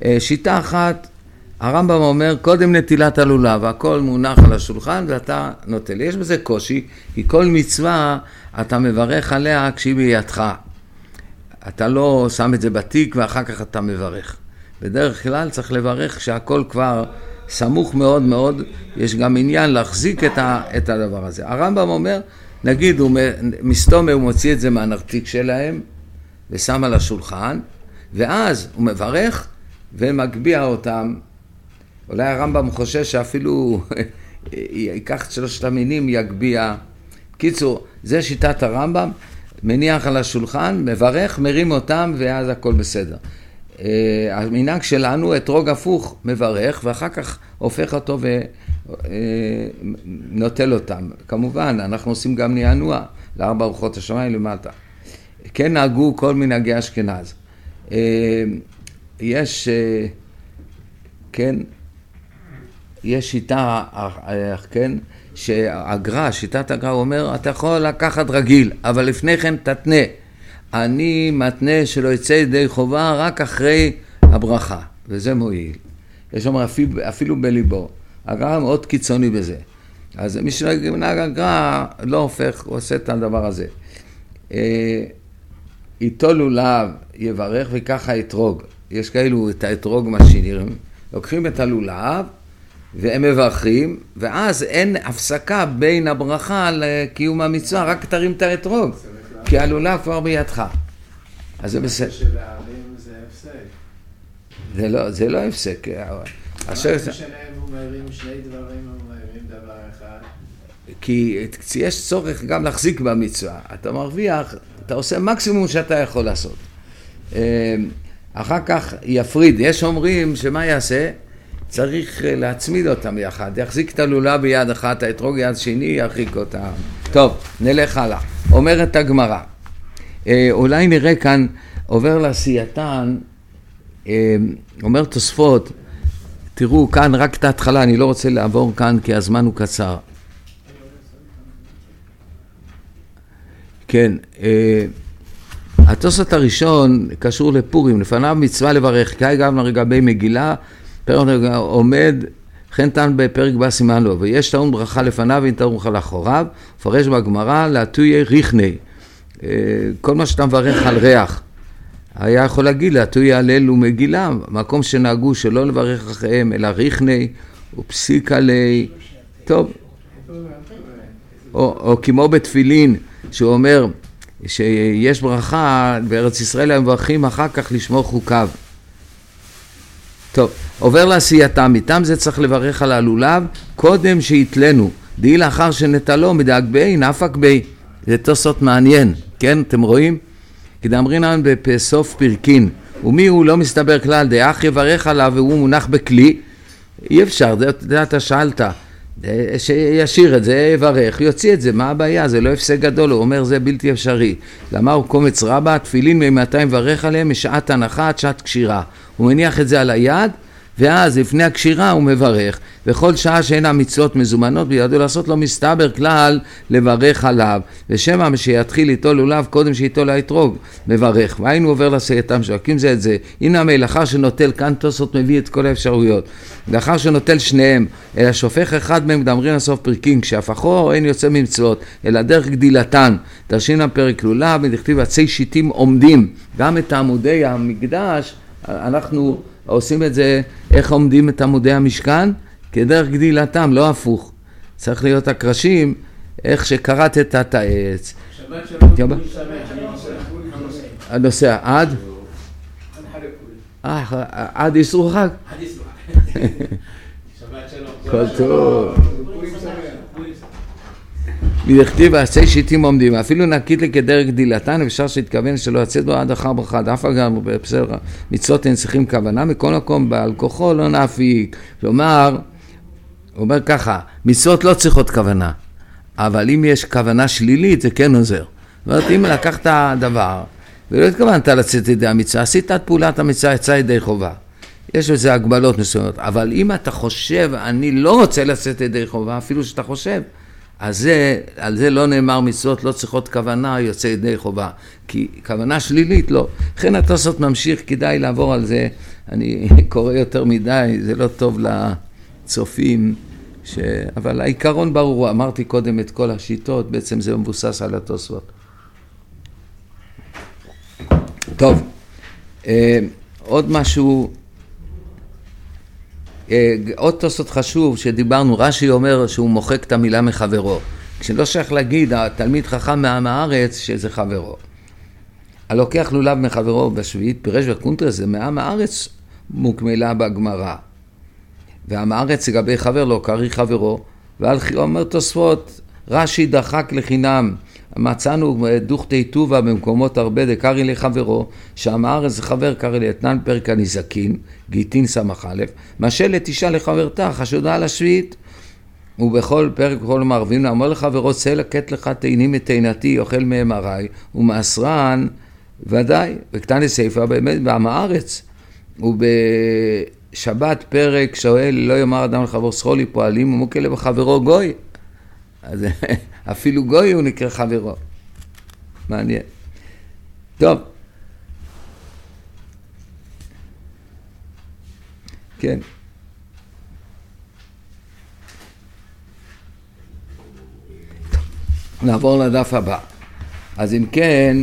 שיטה אחת, הרמב"ם אומר, קודם נטילת הלולב, הכל מונח על השולחן ואתה נוטל. יש בזה קושי, כי כל מצווה אתה מברך עליה כשהיא בידך. אתה לא שם את זה בתיק ואחר כך אתה מברך. בדרך כלל צריך לברך כשהכל כבר סמוך מאוד מאוד, יש גם עניין להחזיק את, ה, את הדבר הזה. הרמב"ם אומר, נגיד, הוא מסתומר, הוא מוציא את זה מהנרתיק שלהם, ושם על השולחן, ואז הוא מברך ומגביע אותם. אולי הרמב"ם חושב שאפילו ייקח את שלושת המינים, יגביע. קיצור, זה שיטת הרמב"ם, מניח על השולחן, מברך, מרים אותם, ואז הכל בסדר. המנהג שלנו, אתרוג הפוך, מברך, ואחר כך הופך אותו ונוטל אותם. כמובן, אנחנו עושים גם נענוע לארבע רוחות השמיים למטה. כן נהגו כל מנהגי אשכנז. יש, כן, יש שיטה, כן, שהגר"א, שיטת הגר"א אומר, אתה יכול לקחת רגיל, אבל לפני כן תתנה. אני מתנה שלא יצא ידי חובה רק אחרי הברכה, וזה מועיל. יש אומר אפילו, אפילו בליבו. הגר"א מאוד קיצוני בזה. אז מי שנהג הגר"א לא הופך, הוא עושה את הדבר הזה. איתו לולב יברך וככה יתרוג. יש כאלו את האתרוג מה שנראים. לוקחים את הלולב והם מברכים, ואז אין הפסקה בין הברכה לקיום המצווה, רק תרים את האתרוג. כי הלולב כבר בידך. אז זה בסדר. שבערים זה הפסק. זה לא, זה לא הפסק. אשר שלהם הוא מרים שני דברים, הוא מרים דבר אחד. כי יש צורך גם להחזיק במצווה. אתה מרוויח, אתה עושה מקסימום שאתה יכול לעשות. אחר כך יפריד. יש אומרים שמה יעשה? צריך להצמיד אותם ביחד. יחזיק את הלולב ביד אחת, האתרוג יד שני, ירחיק אותם. טוב, נלך הלאה. אומרת הגמרא, אה, אולי נראה כאן, עובר לעשייתן, אה, אומר תוספות, תראו כאן רק את ההתחלה, אני לא רוצה לעבור כאן כי הזמן הוא קצר. כן, אה, התוספות הראשון קשור לפורים, לפניו מצווה לברך, כי גם לגבי מגילה, פרק עומד, כן טען בפרק בא סימן לו, ויש טעון ברכה לפניו ואין טעון ברכה לאחוריו, פרש בגמרא להטויה ריחני, כל מה שאתה מברך על ריח, היה יכול להגיד להטויה הלל ומגילה, מקום שנהגו שלא לברך אחריהם, אלא ריחני ופסיק עלי, טוב, או, או כמו בתפילין, שהוא אומר שיש ברכה, בארץ ישראל הם מברכים אחר כך לשמור חוקיו. טוב, עובר לעשייתם, איתם זה צריך לברך על הלולב, קודם שיתלנו, די לאחר שנטלו מדאג בי, נפק בי, זה תוספות מעניין, כן, אתם רואים? כדאמרינן בסוף פרקין, ומי הוא לא מסתבר כלל, דאח יברך עליו והוא מונח בכלי, אי אפשר, זה, זה אתה שאלת, שישיר את זה, יברך, יוציא את זה, מה הבעיה? זה לא הפסק גדול, הוא אומר זה בלתי אפשרי. למה הוא קומץ רבה, תפילין ממתי מברך עליהם משעת הנחה עד שעת קשירה. הוא מניח את זה על היד, ואז לפני הקשירה הוא מברך, וכל שעה שאין המצוות מזומנות בידו לעשות לא מסתבר כלל לברך עליו, ושמע שיתחיל איתו לולב קודם שאיתו לאתרוג מברך, והיינו עובר לעשייתם שואקים זה את זה. הנה המי לאחר שנוטל, כאן תוספות מביא את כל האפשרויות, לאחר שנוטל שניהם אלא שופך אחד מהם, דאמרין לסוף פרקין, כשהפכו אין יוצא ממצוות אלא דרך גדילתן, תרשין הפרק לולב מדכתיב עצי שיטים עומדים, גם את עמודי המקדש אנחנו עושים את זה, איך עומדים את עמודי המשכן? כדרך גדילתם, לא הפוך. צריך להיות הקרשים, איך שקראת את העץ. שבת שלום. הנושא, עד? עד איסור חג? עד איסור חג. שבת שלום. כל טוב. מדכתיב ועשי שיטים עומדים, אפילו נקית לי כדרך גדילתן, אפשר שהתכוון שלא יצאת בו עד אחר ברכה, דווקא גם בסדר, מצוות אין צריכים כוונה, מכל מקום בעל כוחו לא נפיק. כלומר, הוא אומר ככה, מצוות לא צריכות כוונה, אבל אם יש כוונה שלילית זה כן עוזר. זאת אומרת, אם לקחת דבר ולא התכוונת לצאת ידי המצווה, עשית את פעולת המצווה, יצא ידי חובה. יש לזה הגבלות מסוימות, אבל אם אתה חושב, אני לא רוצה לצאת ידי חובה, אפילו שאתה חושב, אז זה, על זה לא נאמר מצוות, לא צריכות כוונה יוצא ידי חובה, כי כוונה שלילית לא. לכן התוספות ממשיך, כדאי לעבור על זה, אני קורא יותר מדי, זה לא טוב לצופים, ש... אבל העיקרון ברור, אמרתי קודם את כל השיטות, בעצם זה מבוסס על התוספות. טוב, עוד משהו, עוד תוספות חשוב שדיברנו, רש"י אומר שהוא מוחק את המילה מחברו, כשלא שייך להגיד התלמיד חכם מעם הארץ שזה חברו. הלוקח לולב מחברו בשביעית פירש וקונטרס זה מעם הארץ מוקמלה בגמרא, ועם הארץ לגבי חבר לא קרי חברו, ועל אומר תוספות רש"י דחק לחינם, מצאנו דוכתי טובה במקומות הרבה דקרי לחברו, שעם הארץ זה חבר קרי לאתנן פרק הנזקין, גיטין סמך א', משלת אישה לחברתה, חשודה על השביעית, ובכל פרק כל מערבים, אמר לחברו, צא לקט לך תאנים את תאנתי, אוכל מהם הרי, ומאסרן ודאי, וקטן לסייפה באמת, בעם הארץ, ובשבת פרק שואל, לא יאמר אדם לחברו סחולי פועלים, ומוקל לחברו גוי, אז אפילו גוי הוא נקרא חברו. מעניין. טוב. כן. נעבור לדף הבא. אז אם כן,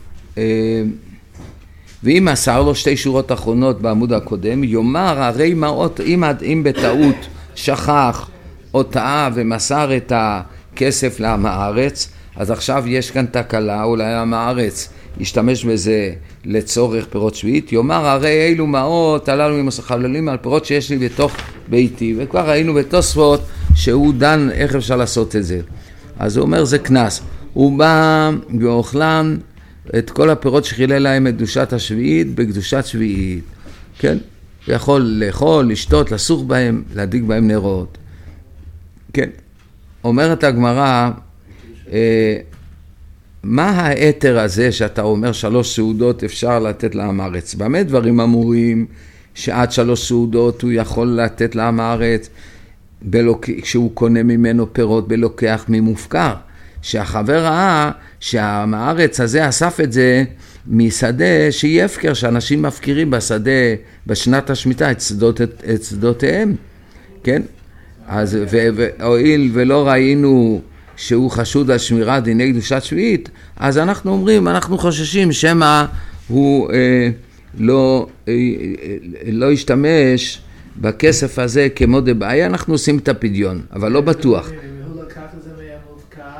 ואם מסר לו שתי שורות אחרונות בעמוד הקודם, יאמר הרי מעות, אם, אם בטעות שכח או טעה ומסר את הכסף לעם הארץ, אז עכשיו יש כאן תקלה, אולי עם הארץ ישתמש בזה לצורך פירות שביעית, יאמר הרי אילו מעות הללו ממסחללים על פירות שיש לי בתוך ביתי, וכבר ראינו בתוספות שהוא דן איך אפשר לעשות את זה. אז הוא אומר זה כנס, הוא בא ואוכלם את כל הפירות שחילל להם את קדושת השביעית בקדושת שביעית, כן? הוא יכול לאכול, לשתות, לסוך בהם, להדליק בהם נרות, כן? אומרת הגמרא, אה, מה היתר הזה שאתה אומר שלוש סעודות אפשר לתת לעם הארץ? באמת דברים אמורים שעד שלוש סעודות הוא יכול לתת לעם הארץ, בלוק... כשהוא קונה ממנו פירות בלוקח ממופקר, שהחבר ראה שהעם הארץ הזה אסף את זה משדה שיהיה הפקר, שאנשים מפקירים בשדה בשנת השמיטה את שדות, את שדותיהם, כן? אז והואיל ולא ראינו שהוא חשוד על שמירת דיני קדושת שביעית, אז אנחנו אומרים, אנחנו חוששים שמא הוא אה, לא, אה, לא ישתמש בכסף הזה כמו דבעיה, אנחנו עושים את הפדיון, אבל לא בטוח. אם הוא לקח את זה מהמובקע,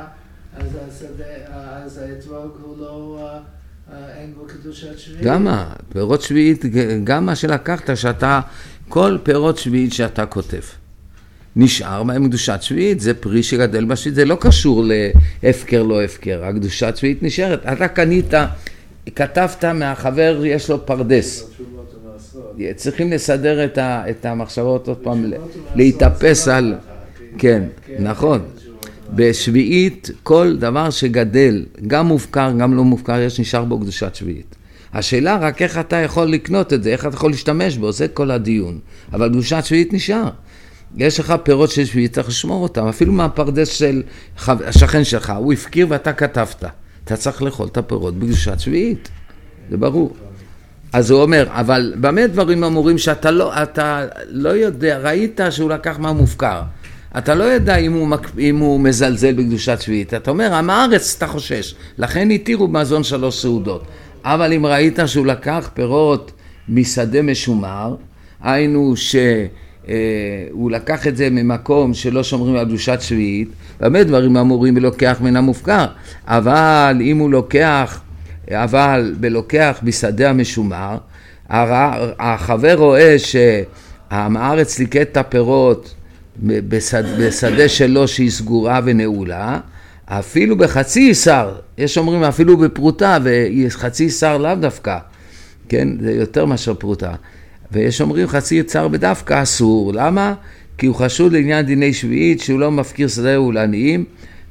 אז האתרוג הוא לא, אין בו קדושת שביעית. גם פירות שביעית, גם מה שלקחת, שאתה, כל פירות שביעית שאתה כותב, נשאר מהם קדושת שביעית, זה פרי שגדל בשביעית, זה לא קשור להפקר לא הפקר, הקדושת שביעית נשארת. אתה קנית, כתבת מהחבר יש לו פרדס, צריכים לסדר את, ה, את המחשבות עוד פעם, להתאפס על, כן, נכון. בשביעית כל דבר שגדל, גם מופקר, גם לא מופקר, יש נשאר בו קדושת שביעית. השאלה רק איך אתה יכול לקנות את זה, איך אתה יכול להשתמש בו, זה כל הדיון. אבל קדושת שביעית נשאר. יש לך פירות של שביעית, צריך לשמור אותם, אפילו מהפרדס של השכן שלך, הוא הפקיר ואתה כתבת. אתה צריך לאכול את הפירות בקדושת שביעית, זה ברור. אז הוא אומר, אבל באמת דברים אמורים שאתה לא, אתה לא יודע, ראית שהוא לקח מה מופקר. אתה לא יודע אם הוא, אם הוא מזלזל בקדושת שביעית. אתה אומר, עם הארץ אתה חושש, לכן התירו במזון שלוש סעודות. אבל אם ראית שהוא לקח פירות משדה משומר, היינו שהוא לקח את זה ממקום שלא שומרים על קדושת שביעית, באמת דברים אמורים ולוקח מן המופקר. אבל אם הוא לוקח, אבל בלוקח בשדה המשומר, החבר רואה שהעם הארץ ליקט את הפירות בשדה, בשדה שלו שהיא סגורה ונעולה, אפילו בחצי שר, יש אומרים אפילו בפרוטה, וחצי שר לאו דווקא, כן, זה יותר מאשר פרוטה, ויש אומרים חצי שר בדווקא אסור, למה? כי הוא חשוד לעניין דיני שביעית שהוא לא מפקיר שדה ולעניים,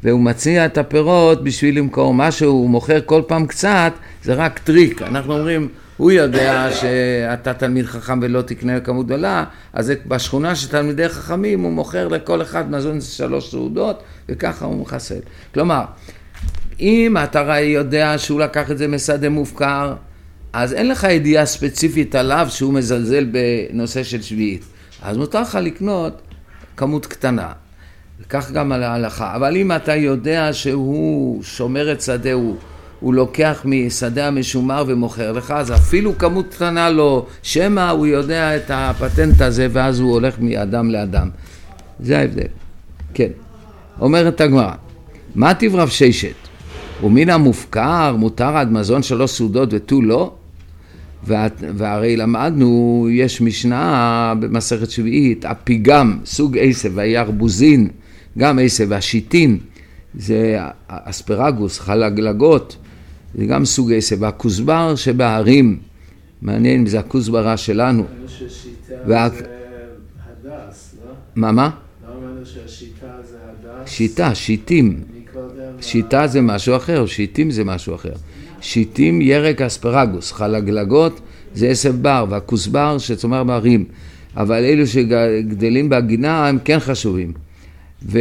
והוא מציע את הפירות בשביל למכור משהו, הוא מוכר כל פעם קצת, זה רק טריק. אנחנו אומרים, הוא יודע שאתה תלמיד חכם ולא תקנה כמות גדולה, אז בשכונה של תלמידי חכמים הוא מוכר לכל אחד מזון שלוש סעודות, וככה הוא מחסל. כלומר, אם אתה יודע שהוא לקח את זה משדה מופקר, אז אין לך ידיעה ספציפית עליו שהוא מזלזל בנושא של שביעית. אז מותר לך לקנות כמות קטנה. כך גם על ההלכה. אבל אם אתה יודע שהוא שומר את שדה, הוא, הוא לוקח משדה המשומר ומוכר לך, אז אפילו כמות קטנה לא, שמה הוא יודע את הפטנט הזה, ואז הוא הולך מאדם לאדם. זה ההבדל. כן. אומרת הגמרא, מה תברב ששת? ומן המופקר מותר עד מזון שלוש סעודות ותו לא? והרי למדנו, יש משנה במסכת שביעית, הפיגם, סוג עשב והירבוזין, גם עשב והשיטין, זה אספרגוס, חלגלגות, זה גם סוג עשב, והכוסבר שבהרים, מעניין אם זה הכוסברה שלנו. וה... זה הדס, לא? מה, מה? לא אמרנו שהשיטה זה הדס? שיטה, שיטים. שיטה זה משהו אחר, שיטים זה משהו אחר. שיטים ירק אספרגוס, חלגלגות זה עשב בר, והכוסבר שצומר בהרים, אבל אלו שגדלים בהגינה הם כן חשובים. ו...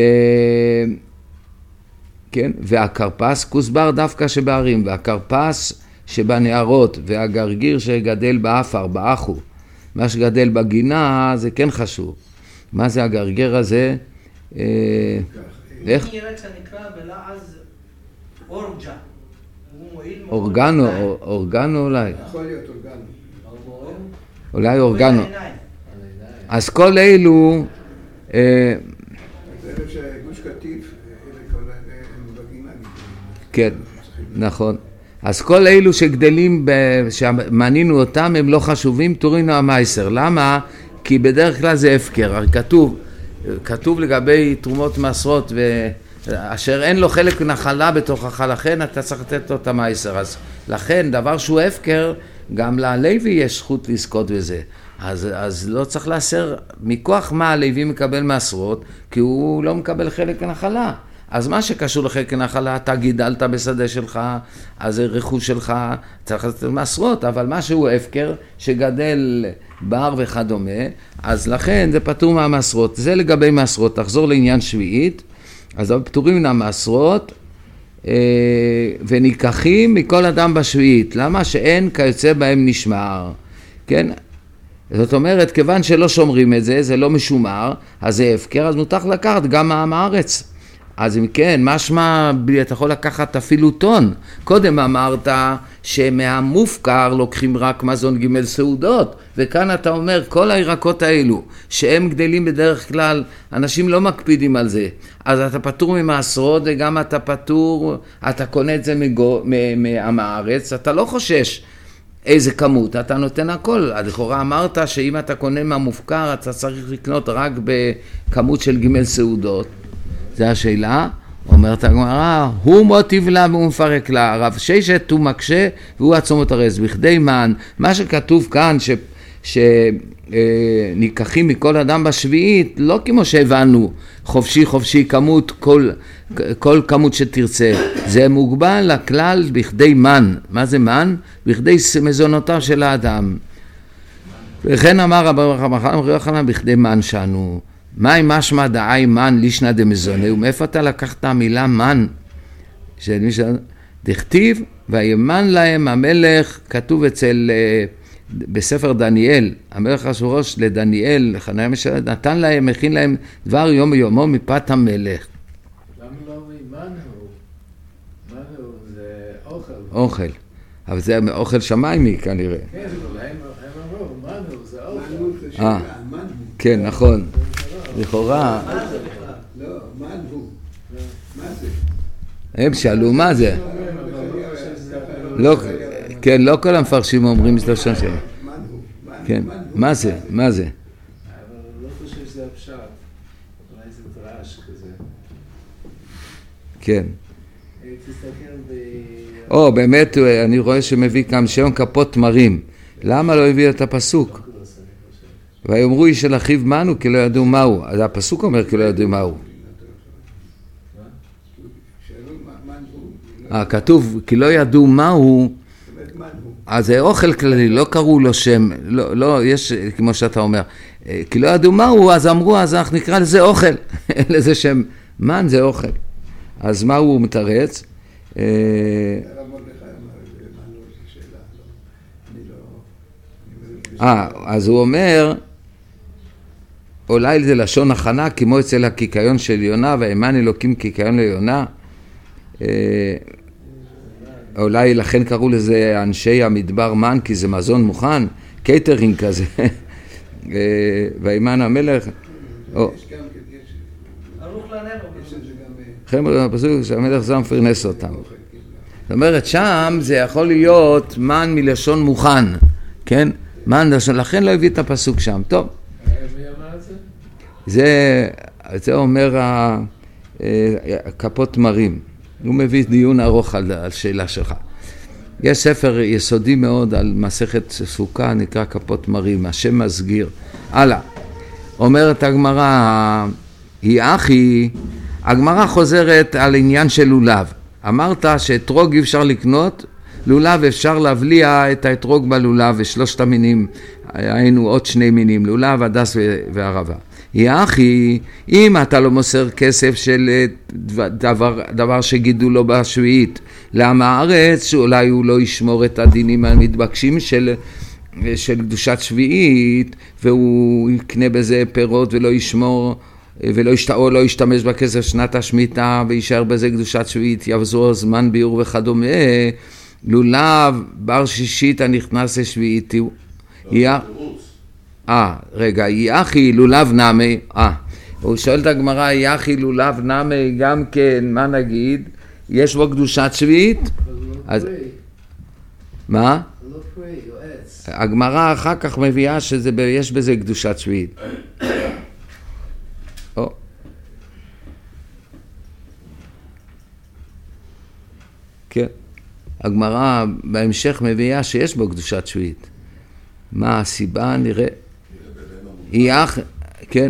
כן? והקרפס, כוסבר דווקא שבהרים, והקרפס שבנערות, והגרגיר שגדל באפר, באחו, מה שגדל בגינה זה כן חשוב. מה זה הגרגר הזה? איך? ירק זה נקרא בלעז אורג'ה. אורגנו, אורגנו אולי. יכול להיות אורגנו. אולי אורגנו. אז כל אלו... זה אלו שגוש קטיף, הם בגינה. כן, נכון. אז כל אלו שגדלים, שמנינו אותם, הם לא חשובים, תורינו המייסר. למה? כי בדרך כלל זה הפקר. כתוב, כתוב לגבי תרומות מעשרות ו... אשר אין לו חלק נחלה בתוכך, לכן אתה צריך לתת לו את המייסר. אז לכן דבר שהוא הפקר, גם ללוי יש זכות לזכות בזה. אז, אז לא צריך לאסר מכוח מה הלוי מקבל מעשרות, כי הוא לא מקבל חלק נחלה. אז מה שקשור לחלק נחלה, אתה גידלת בשדה שלך, אז זה רכוש שלך, צריך לתת מעשרות, אבל מה שהוא הפקר, שגדל בר וכדומה, אז לכן זה פטור מהמעשרות. זה לגבי מעשרות. תחזור לעניין שביעית. אז פטורים מן המעשרות וניקחים מכל אדם בשביעית. למה? שאין כיוצא בהם נשמר. כן? זאת אומרת, כיוון שלא שומרים את זה, זה לא משומר, אז זה הפקר, אז מותר לקחת גם מעם הארץ. אז אם כן, משמע, אתה יכול לקחת אפילו טון. קודם אמרת שמהמופקר לוקחים רק מזון ג' סעודות, וכאן אתה אומר כל הירקות האלו, שהם גדלים בדרך כלל, אנשים לא מקפידים על זה. אז אתה פטור ממעשרות, וגם אתה פטור, אתה קונה את זה מעם הארץ, אתה לא חושש איזה כמות, אתה נותן הכל. לכאורה אמרת שאם אתה קונה מהמופקר, אתה צריך לקנות רק בכמות של ג' סעודות. זה השאלה, אומרת הגמרא, הוא מוטיב לה והוא מפרק לה, רב ששת הוא מקשה והוא עצום את הרז, בכדי מן, מה שכתוב כאן שניקחים מכל אדם בשביעית, לא כמו שהבנו, חופשי חופשי כמות, כל, כל כמות שתרצה, זה מוגבל לכלל בכדי מן. מה זה מן? בכדי מזונותיו של האדם. וכן אמר רבי יוחנן בכדי מן שנו. מה אם משמע דעי מן לישנא דמזונה, ומאיפה אתה לקחת את המילה מן? דכתיב, וימן להם המלך, כתוב אצל, בספר דניאל, המלך אשוורוש לדניאל, נתן להם, מכין להם דבר יום ויומו מפת המלך. למה לא ממן הוא? מן הוא זה אוכל. אוכל, אבל זה אוכל שמיימי כנראה. כן, אבל הם אמרו, מן הוא זה אוכל. אה, כן, נכון. לכאורה, לא, מה הוא? מה זה? הם שאלו מה זה? לא, כן, לא כל המפרשים אומרים את לשון שלהם. כן, מה זה? מה זה? אבל לא חושב שזה הפשט, אולי זה דרש כזה. כן. תסתכל ב... או, באמת, אני רואה שמביא כאן שם כפות תמרים. למה לא הביא את הפסוק? ויאמרו איש של אחיו מנו כי לא ידעו מהו. אז הפסוק אומר כי לא ידעו מהו. אה, כתוב, כי לא ידעו מהו, אז זה אוכל כללי, לא קראו לו שם, לא, לא, יש, כמו שאתה אומר, כי לא ידעו מהו, אז אמרו, אז אנחנו נקרא לזה אוכל, לזה שם, מן זה אוכל. אז מה הוא מתרץ? אה, אז הוא אומר, אולי זה לשון הכנה, כמו אצל הקיקיון של יונה, והאמן אלוקים קיקיון ליונה, אולי לכן קראו לזה אנשי המדבר מן, כי זה מזון מוכן, קייטרינג כזה, והאמן המלך, ערוך לנר, חמר הפסוק שהמלך זם פרנס אותם. זאת אומרת, שם זה יכול להיות מן מלשון מוכן, כן? מן לשון, לכן לא הביא את הפסוק שם. טוב. מי אמר את זה? זה, זה אומר כפות מרים. הוא מביא דיון ארוך על, על שאלה שלך. יש ספר יסודי מאוד על מסכת סוכה, נקרא כפות מרים, השם מסגיר. הלאה. אומרת הגמרא, היא אחי, הגמרא חוזרת על עניין של לולב. אמרת שאתרוג אי אפשר לקנות, לולב אפשר להבליע את האתרוג בלולב ושלושת המינים, היינו עוד שני מינים, לולב, הדס וערבה. היא אחי, אם אתה לא מוסר כסף של דבר, דבר שגידו לו בשביעית, למה הארץ שאולי הוא לא ישמור את הדינים המתבקשים של, של קדושת שביעית, והוא יקנה בזה פירות ולא ישמור, ולא ישתאו, לא ישתמש בכסף שנת השמיטה וישאר בזה קדושת שביעית, יבזור זמן ביור וכדומה, לולב בר שישית הנכנס לשביעית הוא. אה, רגע, יחי לולב נמי, אה, הוא שואל את הגמרא, יחי לולב נמי גם כן, מה נגיד? יש בו קדושת שביעית? אז מה? הגמרא אחר כך מביאה שיש בזה קדושת שביעית. או. כן. הגמרא בהמשך מביאה שיש בו קדושת שביעית. מה הסיבה? נראה. היא אח... כן.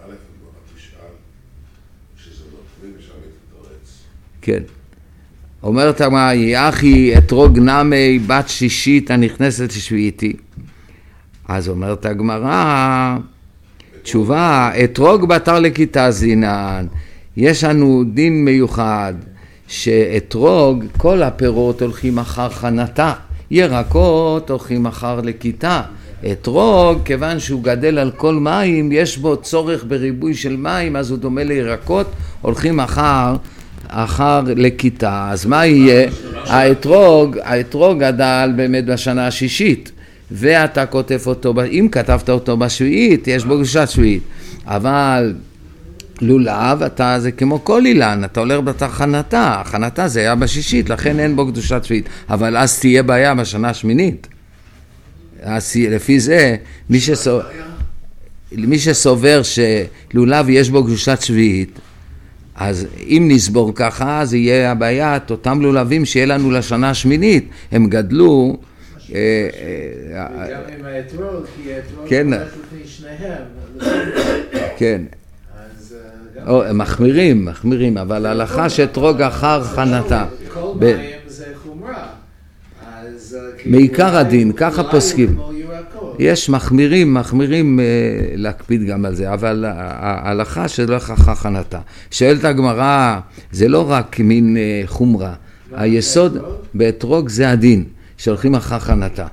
כן. אומרת הגמרא, היא אחי אתרוג נמי בת שישית הנכנסת לשביעיתי. אז אומרת הגמרא, תשובה, אתרוג בתר לכיתה זינן. יש לנו דין מיוחד שאתרוג, כל הפירות הולכים אחר חנתה, ירקות הולכים אחר לכיתה. אתרוג, כיוון שהוא גדל על כל מים, יש בו צורך בריבוי של מים, אז הוא דומה לירקות, הולכים אחר, אחר לכיתה. אז מה יהיה? האתרוג, האתרוג גדל באמת בשנה השישית, ואתה כותב אותו, אם כתבת אותו בשביעית, יש בו קדושת שביעית. אבל לולב, אתה זה כמו כל אילן, אתה הולך בתחנתה, החנתה זה היה בשישית, לכן אין בו קדושת שביעית, אבל אז תהיה בעיה בשנה השמינית. אז לפי זה, מי שסובר, מי שסובר שלולב יש בו קדושת שביעית, אז אם נסבור ככה, אז יהיה הבעיה, את אותם לולבים שיהיה לנו לשנה השמינית, הם גדלו, גם עם האתרוג, כי האתרוג הולך לפני שניהם. כן. הם מחמירים, מחמירים, אבל ההלכה שאתרוג אחר חנתה. כל מים זה חומרה. מעיקר הדין, ככה פוסקים. יש מחמירים, מחמירים להקפיד גם על זה, אבל ההלכה שלא אחר חנתה. שואלת הגמרא, זה לא רק מין חומרה. היסוד באתרוג זה הדין, שהולכים אחר חנתה.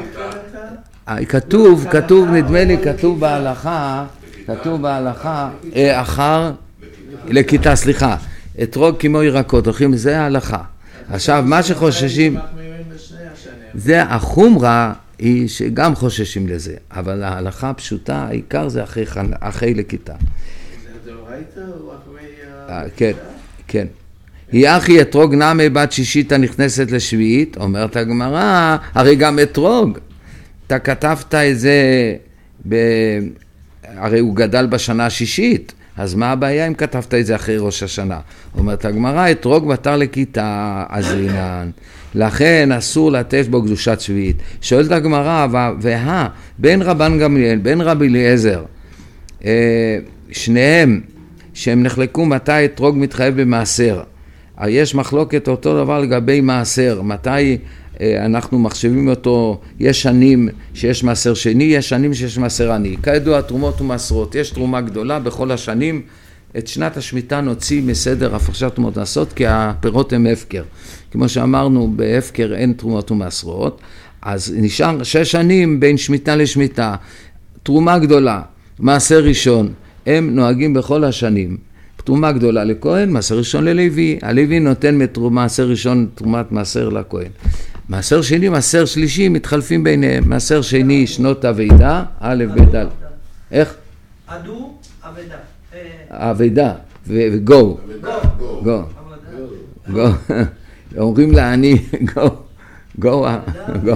כתוב, כתוב, נדמה לי, כתוב בהלכה, כתוב בהלכה, אחר, לכיתה, סליחה, אתרוג כמו ירקות, הולכים, זה ההלכה. עכשיו, מה שחוששים, זה החומרה, היא שגם חוששים לזה, אבל ההלכה הפשוטה, העיקר זה אחרי, אחרי לכיתה. זה דאורייתא או אחרי... כן, כן. היא אחי אתרוג נמי בת שישית הנכנסת לשביעית, אומרת הגמרא, הרי גם אתרוג, אתה כתבת את זה, ב... הרי הוא גדל בשנה השישית, אז מה הבעיה אם כתבת את זה אחרי ראש השנה? אומרת הגמרא, אתרוג בתר לכיתה, אז אינן. לכן אסור לתת בו קדושת שביעית. שואלת הגמרא, וה, בין רבן גמליאל, בין רבי אליעזר, שניהם, שהם נחלקו מתי אתרוג מתחייב במעשר. יש מחלוקת אותו דבר לגבי מעשר, מתי אנחנו מחשבים אותו, יש שנים שיש מעשר שני, יש שנים שיש מעשר עני. כידוע תרומות ומעשרות, יש תרומה גדולה בכל השנים, את שנת השמיטה נוציא מסדר הפרשת תרומות ומעשרות, כי הפירות הם הפקר. כמו שאמרנו, בהפקר אין תרומות ומעשרות, אז נשאר שש שנים בין שמיטה לשמיטה, תרומה גדולה, מעשר ראשון, הם נוהגים בכל השנים. תרומה גדולה לכהן, מעשר ראשון ללוי, הלוי נותן מעשר ראשון תרומת מעשר לכהן. מעשר שני, מעשר שלישי, מתחלפים ביניהם. מעשר שני, שנות אבידה, א' ב' ד'. איך? עדו, אבידה. אבידה, וגו. גו. גו. אומרים לה אני, גו. גו. גו.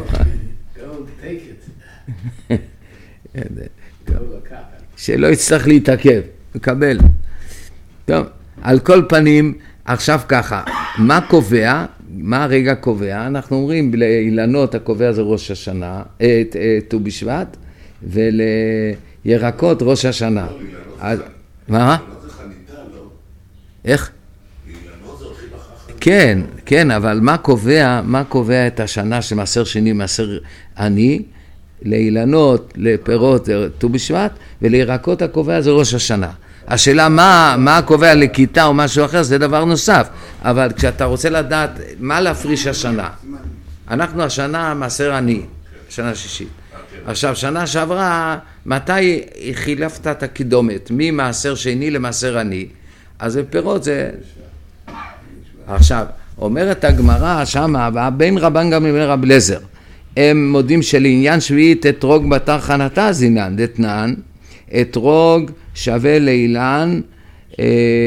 שלא יצטרך להתעכב, מקבל. טוב, על כל פנים, עכשיו ככה, מה קובע? מה הרגע קובע? אנחנו אומרים, לאילנות הקובע זה ראש השנה, את ט"ו בשבט, ולירקות ראש השנה. מה? איך? כן, כן, אבל מה קובע, מה קובע את השנה של מעשר שני, מעשר עני? לאילנות, לפירות, ט"ו בשבט, ולירקות הקובע זה ראש השנה. השאלה מה, מה קובע לכיתה או משהו אחר, זה דבר נוסף. אבל כשאתה רוצה לדעת מה להפריש השנה, אנחנו השנה מעשר עני, שנה שישית. עכשיו, שנה שעברה, מתי חילפת את הקידומת? ממעשר שני למעשר עני? אז זה פירות, זה... עכשיו, אומרת הגמרא שמה, בין רבן גמליאל לבין רב אליעזר, הם מודים שלעניין שביעית אתרוג בתר חנתה זינן, דתנן, אתרוג שווה לאילן אה,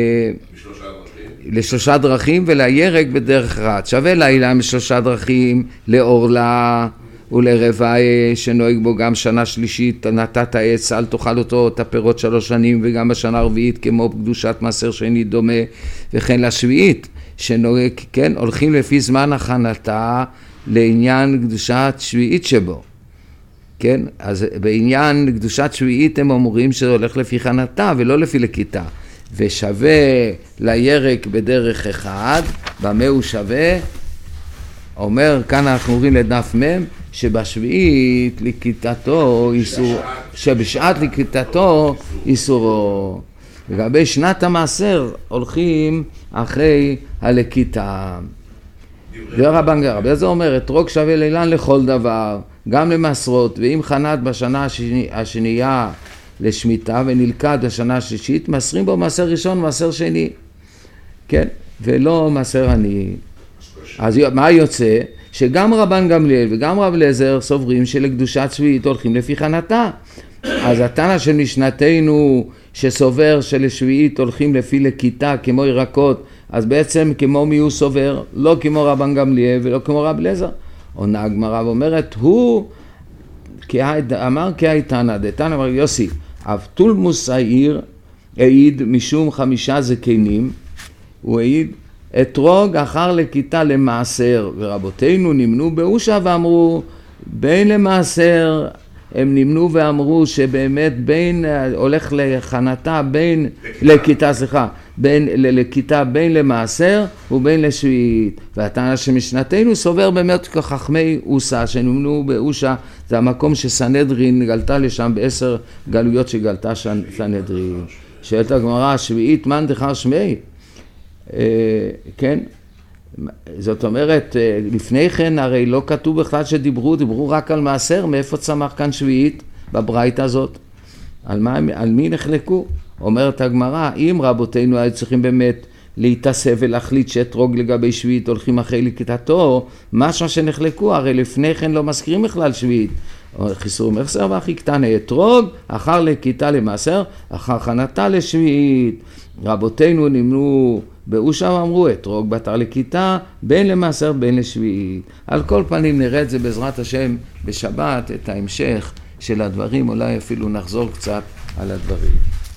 לשלושה דרכים ולירק בדרך אחת. שווה לאילן בשלושה דרכים, לאורלה ולרבעי שנוהג בו גם שנה שלישית, נטעת עץ, אל תאכל אותו את הפירות שלוש שנים, וגם בשנה הרביעית כמו קדושת מעשר שני דומה, וכן לשביעית שנוהג, כן, הולכים לפי זמן הכנתה לעניין קדושת שביעית שבו. כן, אז בעניין קדושת שביעית הם אומרים שזה הולך לפי חנתה ולא לפי לכיתה, ושווה לירק בדרך אחד. במה הוא שווה? אומר, כאן אנחנו אומרים לדף מם, שבשביעית לכיתתו איסור, שבשעת לכיתתו איסורו. לגבי שנת המעשר הולכים אחרי הלכיתה. זה רבן גמליאל, זה אומר, אתרוג שווה לאילן לכל דבר, גם למעשרות, ואם חנת בשנה השני, השנייה לשמיטה ונלכד בשנה השישית, מסרים בו מעשר ראשון ומעשר שני, כן, ולא מעשר עני. אז מה יוצא? שגם רבן גמליאל וגם רב אליעזר סוברים שלקדושת שביעית הולכים לפי חנתה. אז התנא של משנתנו שסובר שלשביעית הולכים לפי לכיתה כמו ירקות, אז בעצם כמו מי הוא סובר? לא כמו רבן גמליאל ולא כמו רב אליעזר. עונה הגמרא ואומרת, הוא אמר כהאיתנא דתנא אמר יוסי, אבטולמוס העיר העיד משום חמישה זקנים, הוא העיד אתרוג אחר לכיתה למעשר, ורבותינו נמנו באושה ואמרו בין למעשר, הם נמנו ואמרו שבאמת בין הולך לחנתה בין לכיתה, סליחה, בין לכיתה בין למעשר ובין לשביעית. והתנא שמשנתנו סובר באמת כחכמי אוסה שנמנו באושה, זה המקום שסנהדרין גלתה לשם בעשר גלויות שגלתה סנהדרין. שאלת הגמרא, שביעית מן דחר שמי? כן, זאת אומרת, לפני כן הרי לא כתוב בכלל שדיברו, דיברו רק על מעשר, מאיפה צמח כאן שביעית בברייתא הזאת? על, מה, על מי נחלקו? אומרת הגמרא, אם רבותינו היו צריכים באמת להתאסף ולהחליט שאתרוג לגבי שביעית הולכים אחרי לכיתתו, משהו שנחלקו, הרי לפני כן לא מזכירים בכלל שביעית. חיסור מחסר והכי קטנה, אתרוג אחר לכיתה למעשר, אחר חנתה לשביעית. רבותינו נמנו באושה ואמרו אתרוג בתר לכיתה בין למעשר בין לשביעית. על כל פנים נראה את זה בעזרת השם בשבת, את ההמשך של הדברים, אולי אפילו נחזור קצת על הדברים.